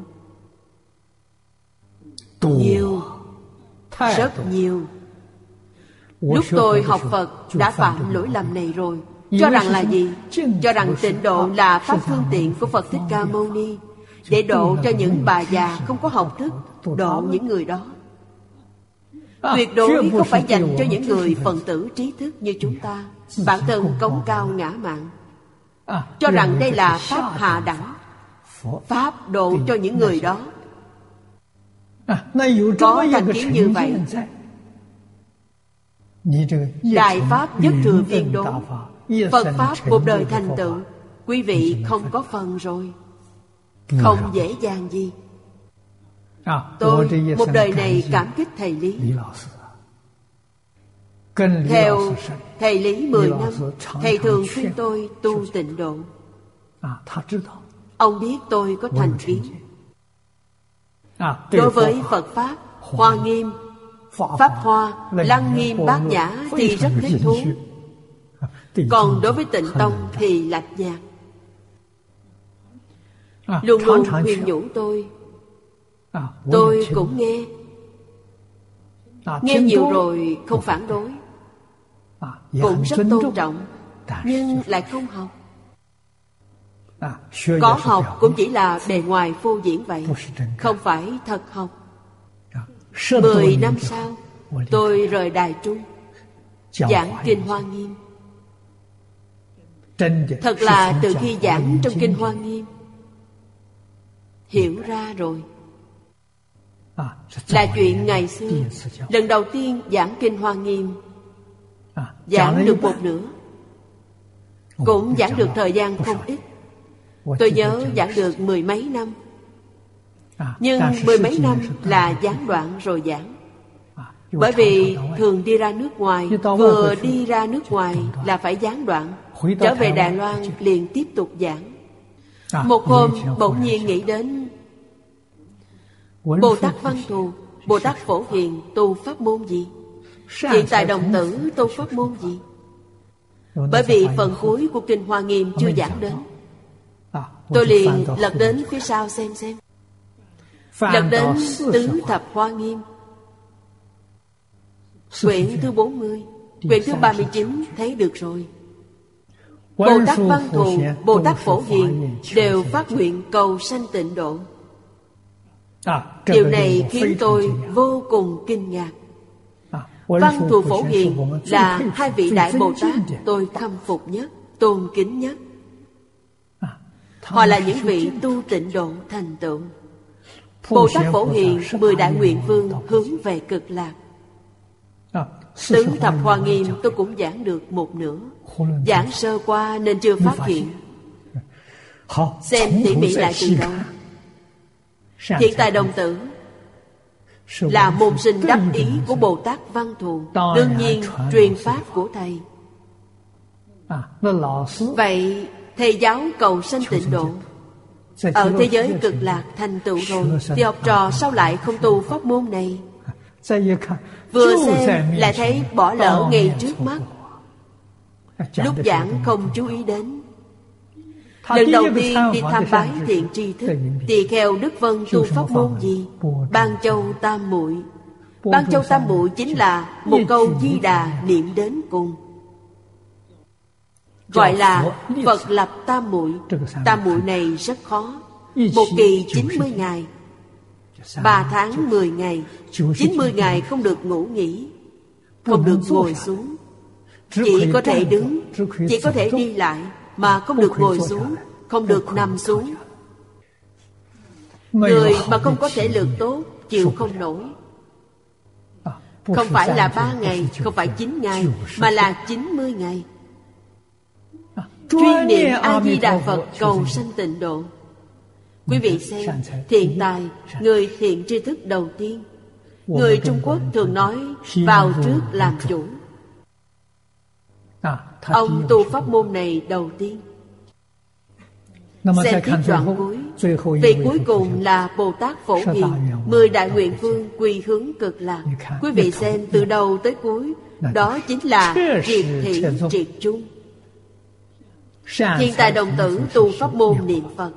Nhiều, rất nhiều. Lúc tôi học Phật đã phạm lỗi lầm này rồi. Cho rằng là gì? Cho rằng tịnh độ là pháp phương tiện của Phật Thích Ca Mâu Ni, để độ cho những bà già không có học thức, độ những người đó. Tuyệt đối không phải dành cho những người phần tử trí thức như chúng ta, bản thân cống cao ngã mạn, cho rằng đây là pháp hạ đẳng, pháp độ cho những người đó. Có thành kiến như vậy, đại pháp nhất thừa viên đối, Phật Pháp một đời thành tựu, quý vị không có phần rồi, không dễ dàng gì. Tôi một đời này cảm kích thầy Lý. Theo thầy Lý 10 năm, thầy thường khuyên tôi tu tịnh độ. Ông biết tôi có thành kiến. Đối với Phật Pháp, Hoa Nghiêm, Pháp Hoa, Lăng Nghiêm, Bát Nhã thì rất thích thú. Còn đối với Tịnh Tông thì lạnh nhạt. luôn luôn khuyên nhủ tôi. Tôi cũng nghe. Nghe nhiều rồi không phản đối, cũng rất tôn trọng, nhưng lại không học. Có học cũng chỉ là bề ngoài phô diễn vậy, không phải thật học. 10 năm sau, tôi rời Đài Trung, giảng Kinh Hoa Nghiêm. Thật là từ khi giảng trong Kinh Hoa Nghiêm, hiểu ra rồi. Là chuyện ngày xưa, lần đầu tiên giảng Kinh Hoa Nghiêm, giảng được một nửa, cũng giảng được thời gian không ít. Tôi nhớ giảng được 10 mấy năm, nhưng 10 mấy năm là gián đoạn rồi giảng. Bởi vì thường đi ra nước ngoài, vừa đi ra nước ngoài là phải gián đoạn, trở về Đài Loan liền tiếp tục giảng. Một hôm bỗng nhiên nghĩ đến Bồ Tát Văn Thù, Bồ Tát Phổ Hiền tu pháp môn gì? Hiện tại đồng tử tu pháp môn gì? Bởi vì phần cuối của Kinh Hoa Nghiêm chưa giảng đến, tôi liền lật đến phía sau xem. Lật đến Tứ Thập Hoa Nghiêm, quyển thứ 40, quyển thứ 39 thấy được rồi. Bồ Tát Văn Thù, Bồ Tát Phổ Hiền đều phát nguyện cầu sanh tịnh độ. Điều này khiến tôi vô cùng kinh ngạc. Văn Thù Phổ Hiền là hai vị Đại Bồ Tát tôi khâm phục nhất, tôn kính nhất. Họ là những vị tu tịnh độ thành tựu. Bồ Tát Phổ Hiền 10 Đại Nguyện Vương hướng về Cực Lạc. Tứ Thập Hoa Nghiêm tôi cũng giảng được một nửa, giảng sơ qua nên chưa phát hiện. Xem tỉ mỉ lại từ đầu. Hiện tại đồng tử là môn sinh đắc ý của Bồ Tát Văn Thù, đương nhiên truyền pháp của thầy. Vậy thầy giáo cầu sanh tịnh độ, ở thế giới Cực Lạc thành tựu rồi, thì học trò sao lại không tu pháp môn này? Vừa xem lại thấy bỏ lỡ ngay trước mắt, lúc giảng không chú ý đến. Lần đầu tiên đi tham bái thiện tri thức, tỳ kheo Đức Vân tu pháp môn gì? Ban Châu Tam Muội. Ban Châu Tam Muội chính là một câu Di Đà niệm đến cùng, gọi là Phật lập Tam Muội. Tam Muội này rất khó. Một kỳ 90 ngày, 3 tháng 10 ngày, 90 ngày không được ngủ nghỉ, không được ngồi xuống, chỉ có thể đứng, chỉ có thể đi lại, mà không được ngồi xuống, không được nằm xuống. Người mà không có thể lực tốt, chịu không nổi. Không phải là 3 ngày, không phải 9 ngày, mà là 90 ngày. Chuyên niệm A-di-đà Phật cầu sanh tịnh độ. Quý vị xem, thiện tài, người thiện tri thức đầu tiên. Người Trung Quốc thường nói vào trước làm chủ. Ông tu pháp môn này đầu tiên. Xem tiếp đoạn cuối. Vị cuối cùng là Bồ Tát Phổ Hiền, 10 Đại Nguyện Vương quy hướng Cực Lạc. Quý vị xem từ đầu tới cuối, đó chính là triệt thị triệt chung. Hiện tại đồng tử tu pháp môn niệm Phật.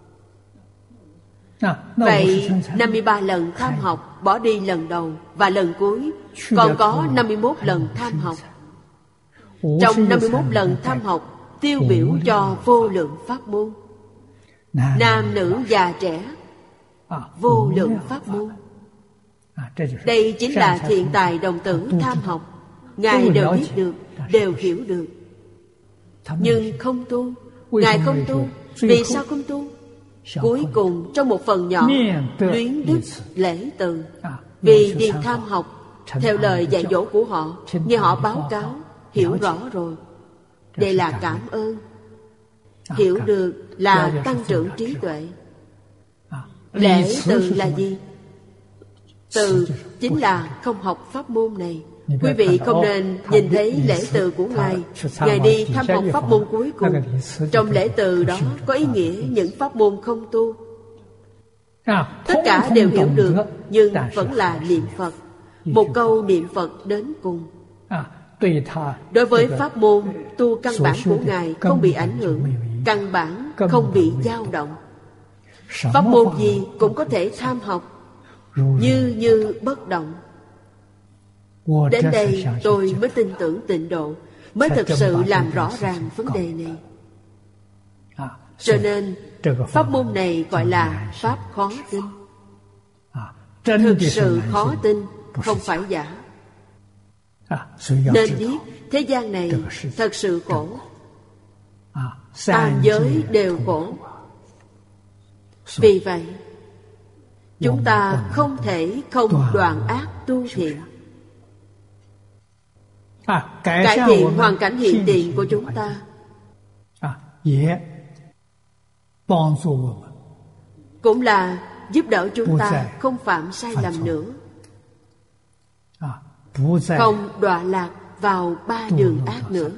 Vậy 53 lần tham học bỏ đi lần đầu và lần cuối, còn có 51 lần tham học. Trong 51 lần tham học tiêu biểu cho vô lượng pháp môn, nam nữ già trẻ, vô lượng pháp môn. Đây chính là thiện tài đồng tử tham học. Ngài đều biết được, đều hiểu được, nhưng không tu. Ngài không tu. Vì sao không tu? Cuối cùng trong một phần nhỏ luyến đức lễ từ, vì đi tham học theo lời dạy dỗ của họ, nghe họ báo cáo, hiểu rõ rồi, đây là cảm ơn. Hiểu được là tăng trưởng trí tuệ. Lễ từ là gì? Từ chính là không học pháp môn này. Quý vị không nên nhìn thấy lễ từ của Ngài. Ngài đi tham học pháp môn cuối cùng, trong lễ từ đó có ý nghĩa những pháp môn không tu. Tất cả đều hiểu được, nhưng vẫn là niệm Phật. Một câu niệm Phật đến cùng. Đối với pháp môn tu căn bản của Ngài không bị ảnh hưởng, căn bản không bị dao động. Pháp môn gì cũng có thể tham học, như bất động. Đến đây tôi mới tin tưởng tịnh độ, mới thực sự làm rõ ràng vấn đề này. Cho nên pháp môn này gọi là pháp khó tin. Thực sự khó tin, không phải giả. Nên biết thế gian này thật sự khổ, tam giới đều khổ. Vì vậy chúng ta không thể không đoạn ác tu thiện, cải thiện hoàn cảnh hiện tiền của chúng ta, cũng là giúp đỡ chúng ta không phạm sai lầm nữa, không đọa lạc vào ba đường ác nữa.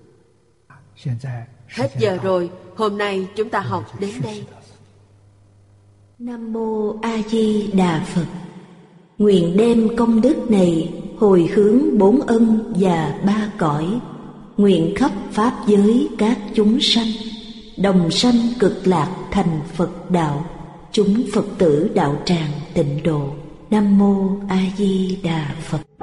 Hết giờ rồi, hôm nay chúng ta học đến đây. Nam Mô A Di Đà Phật. Nguyện đem công đức này hồi hướng bốn ân và ba cõi, nguyện khắp pháp giới các chúng sanh đồng sanh cực lạc thành Phật đạo, chúng Phật tử đạo tràng tịnh độ. Nam Mô A Di Đà Phật.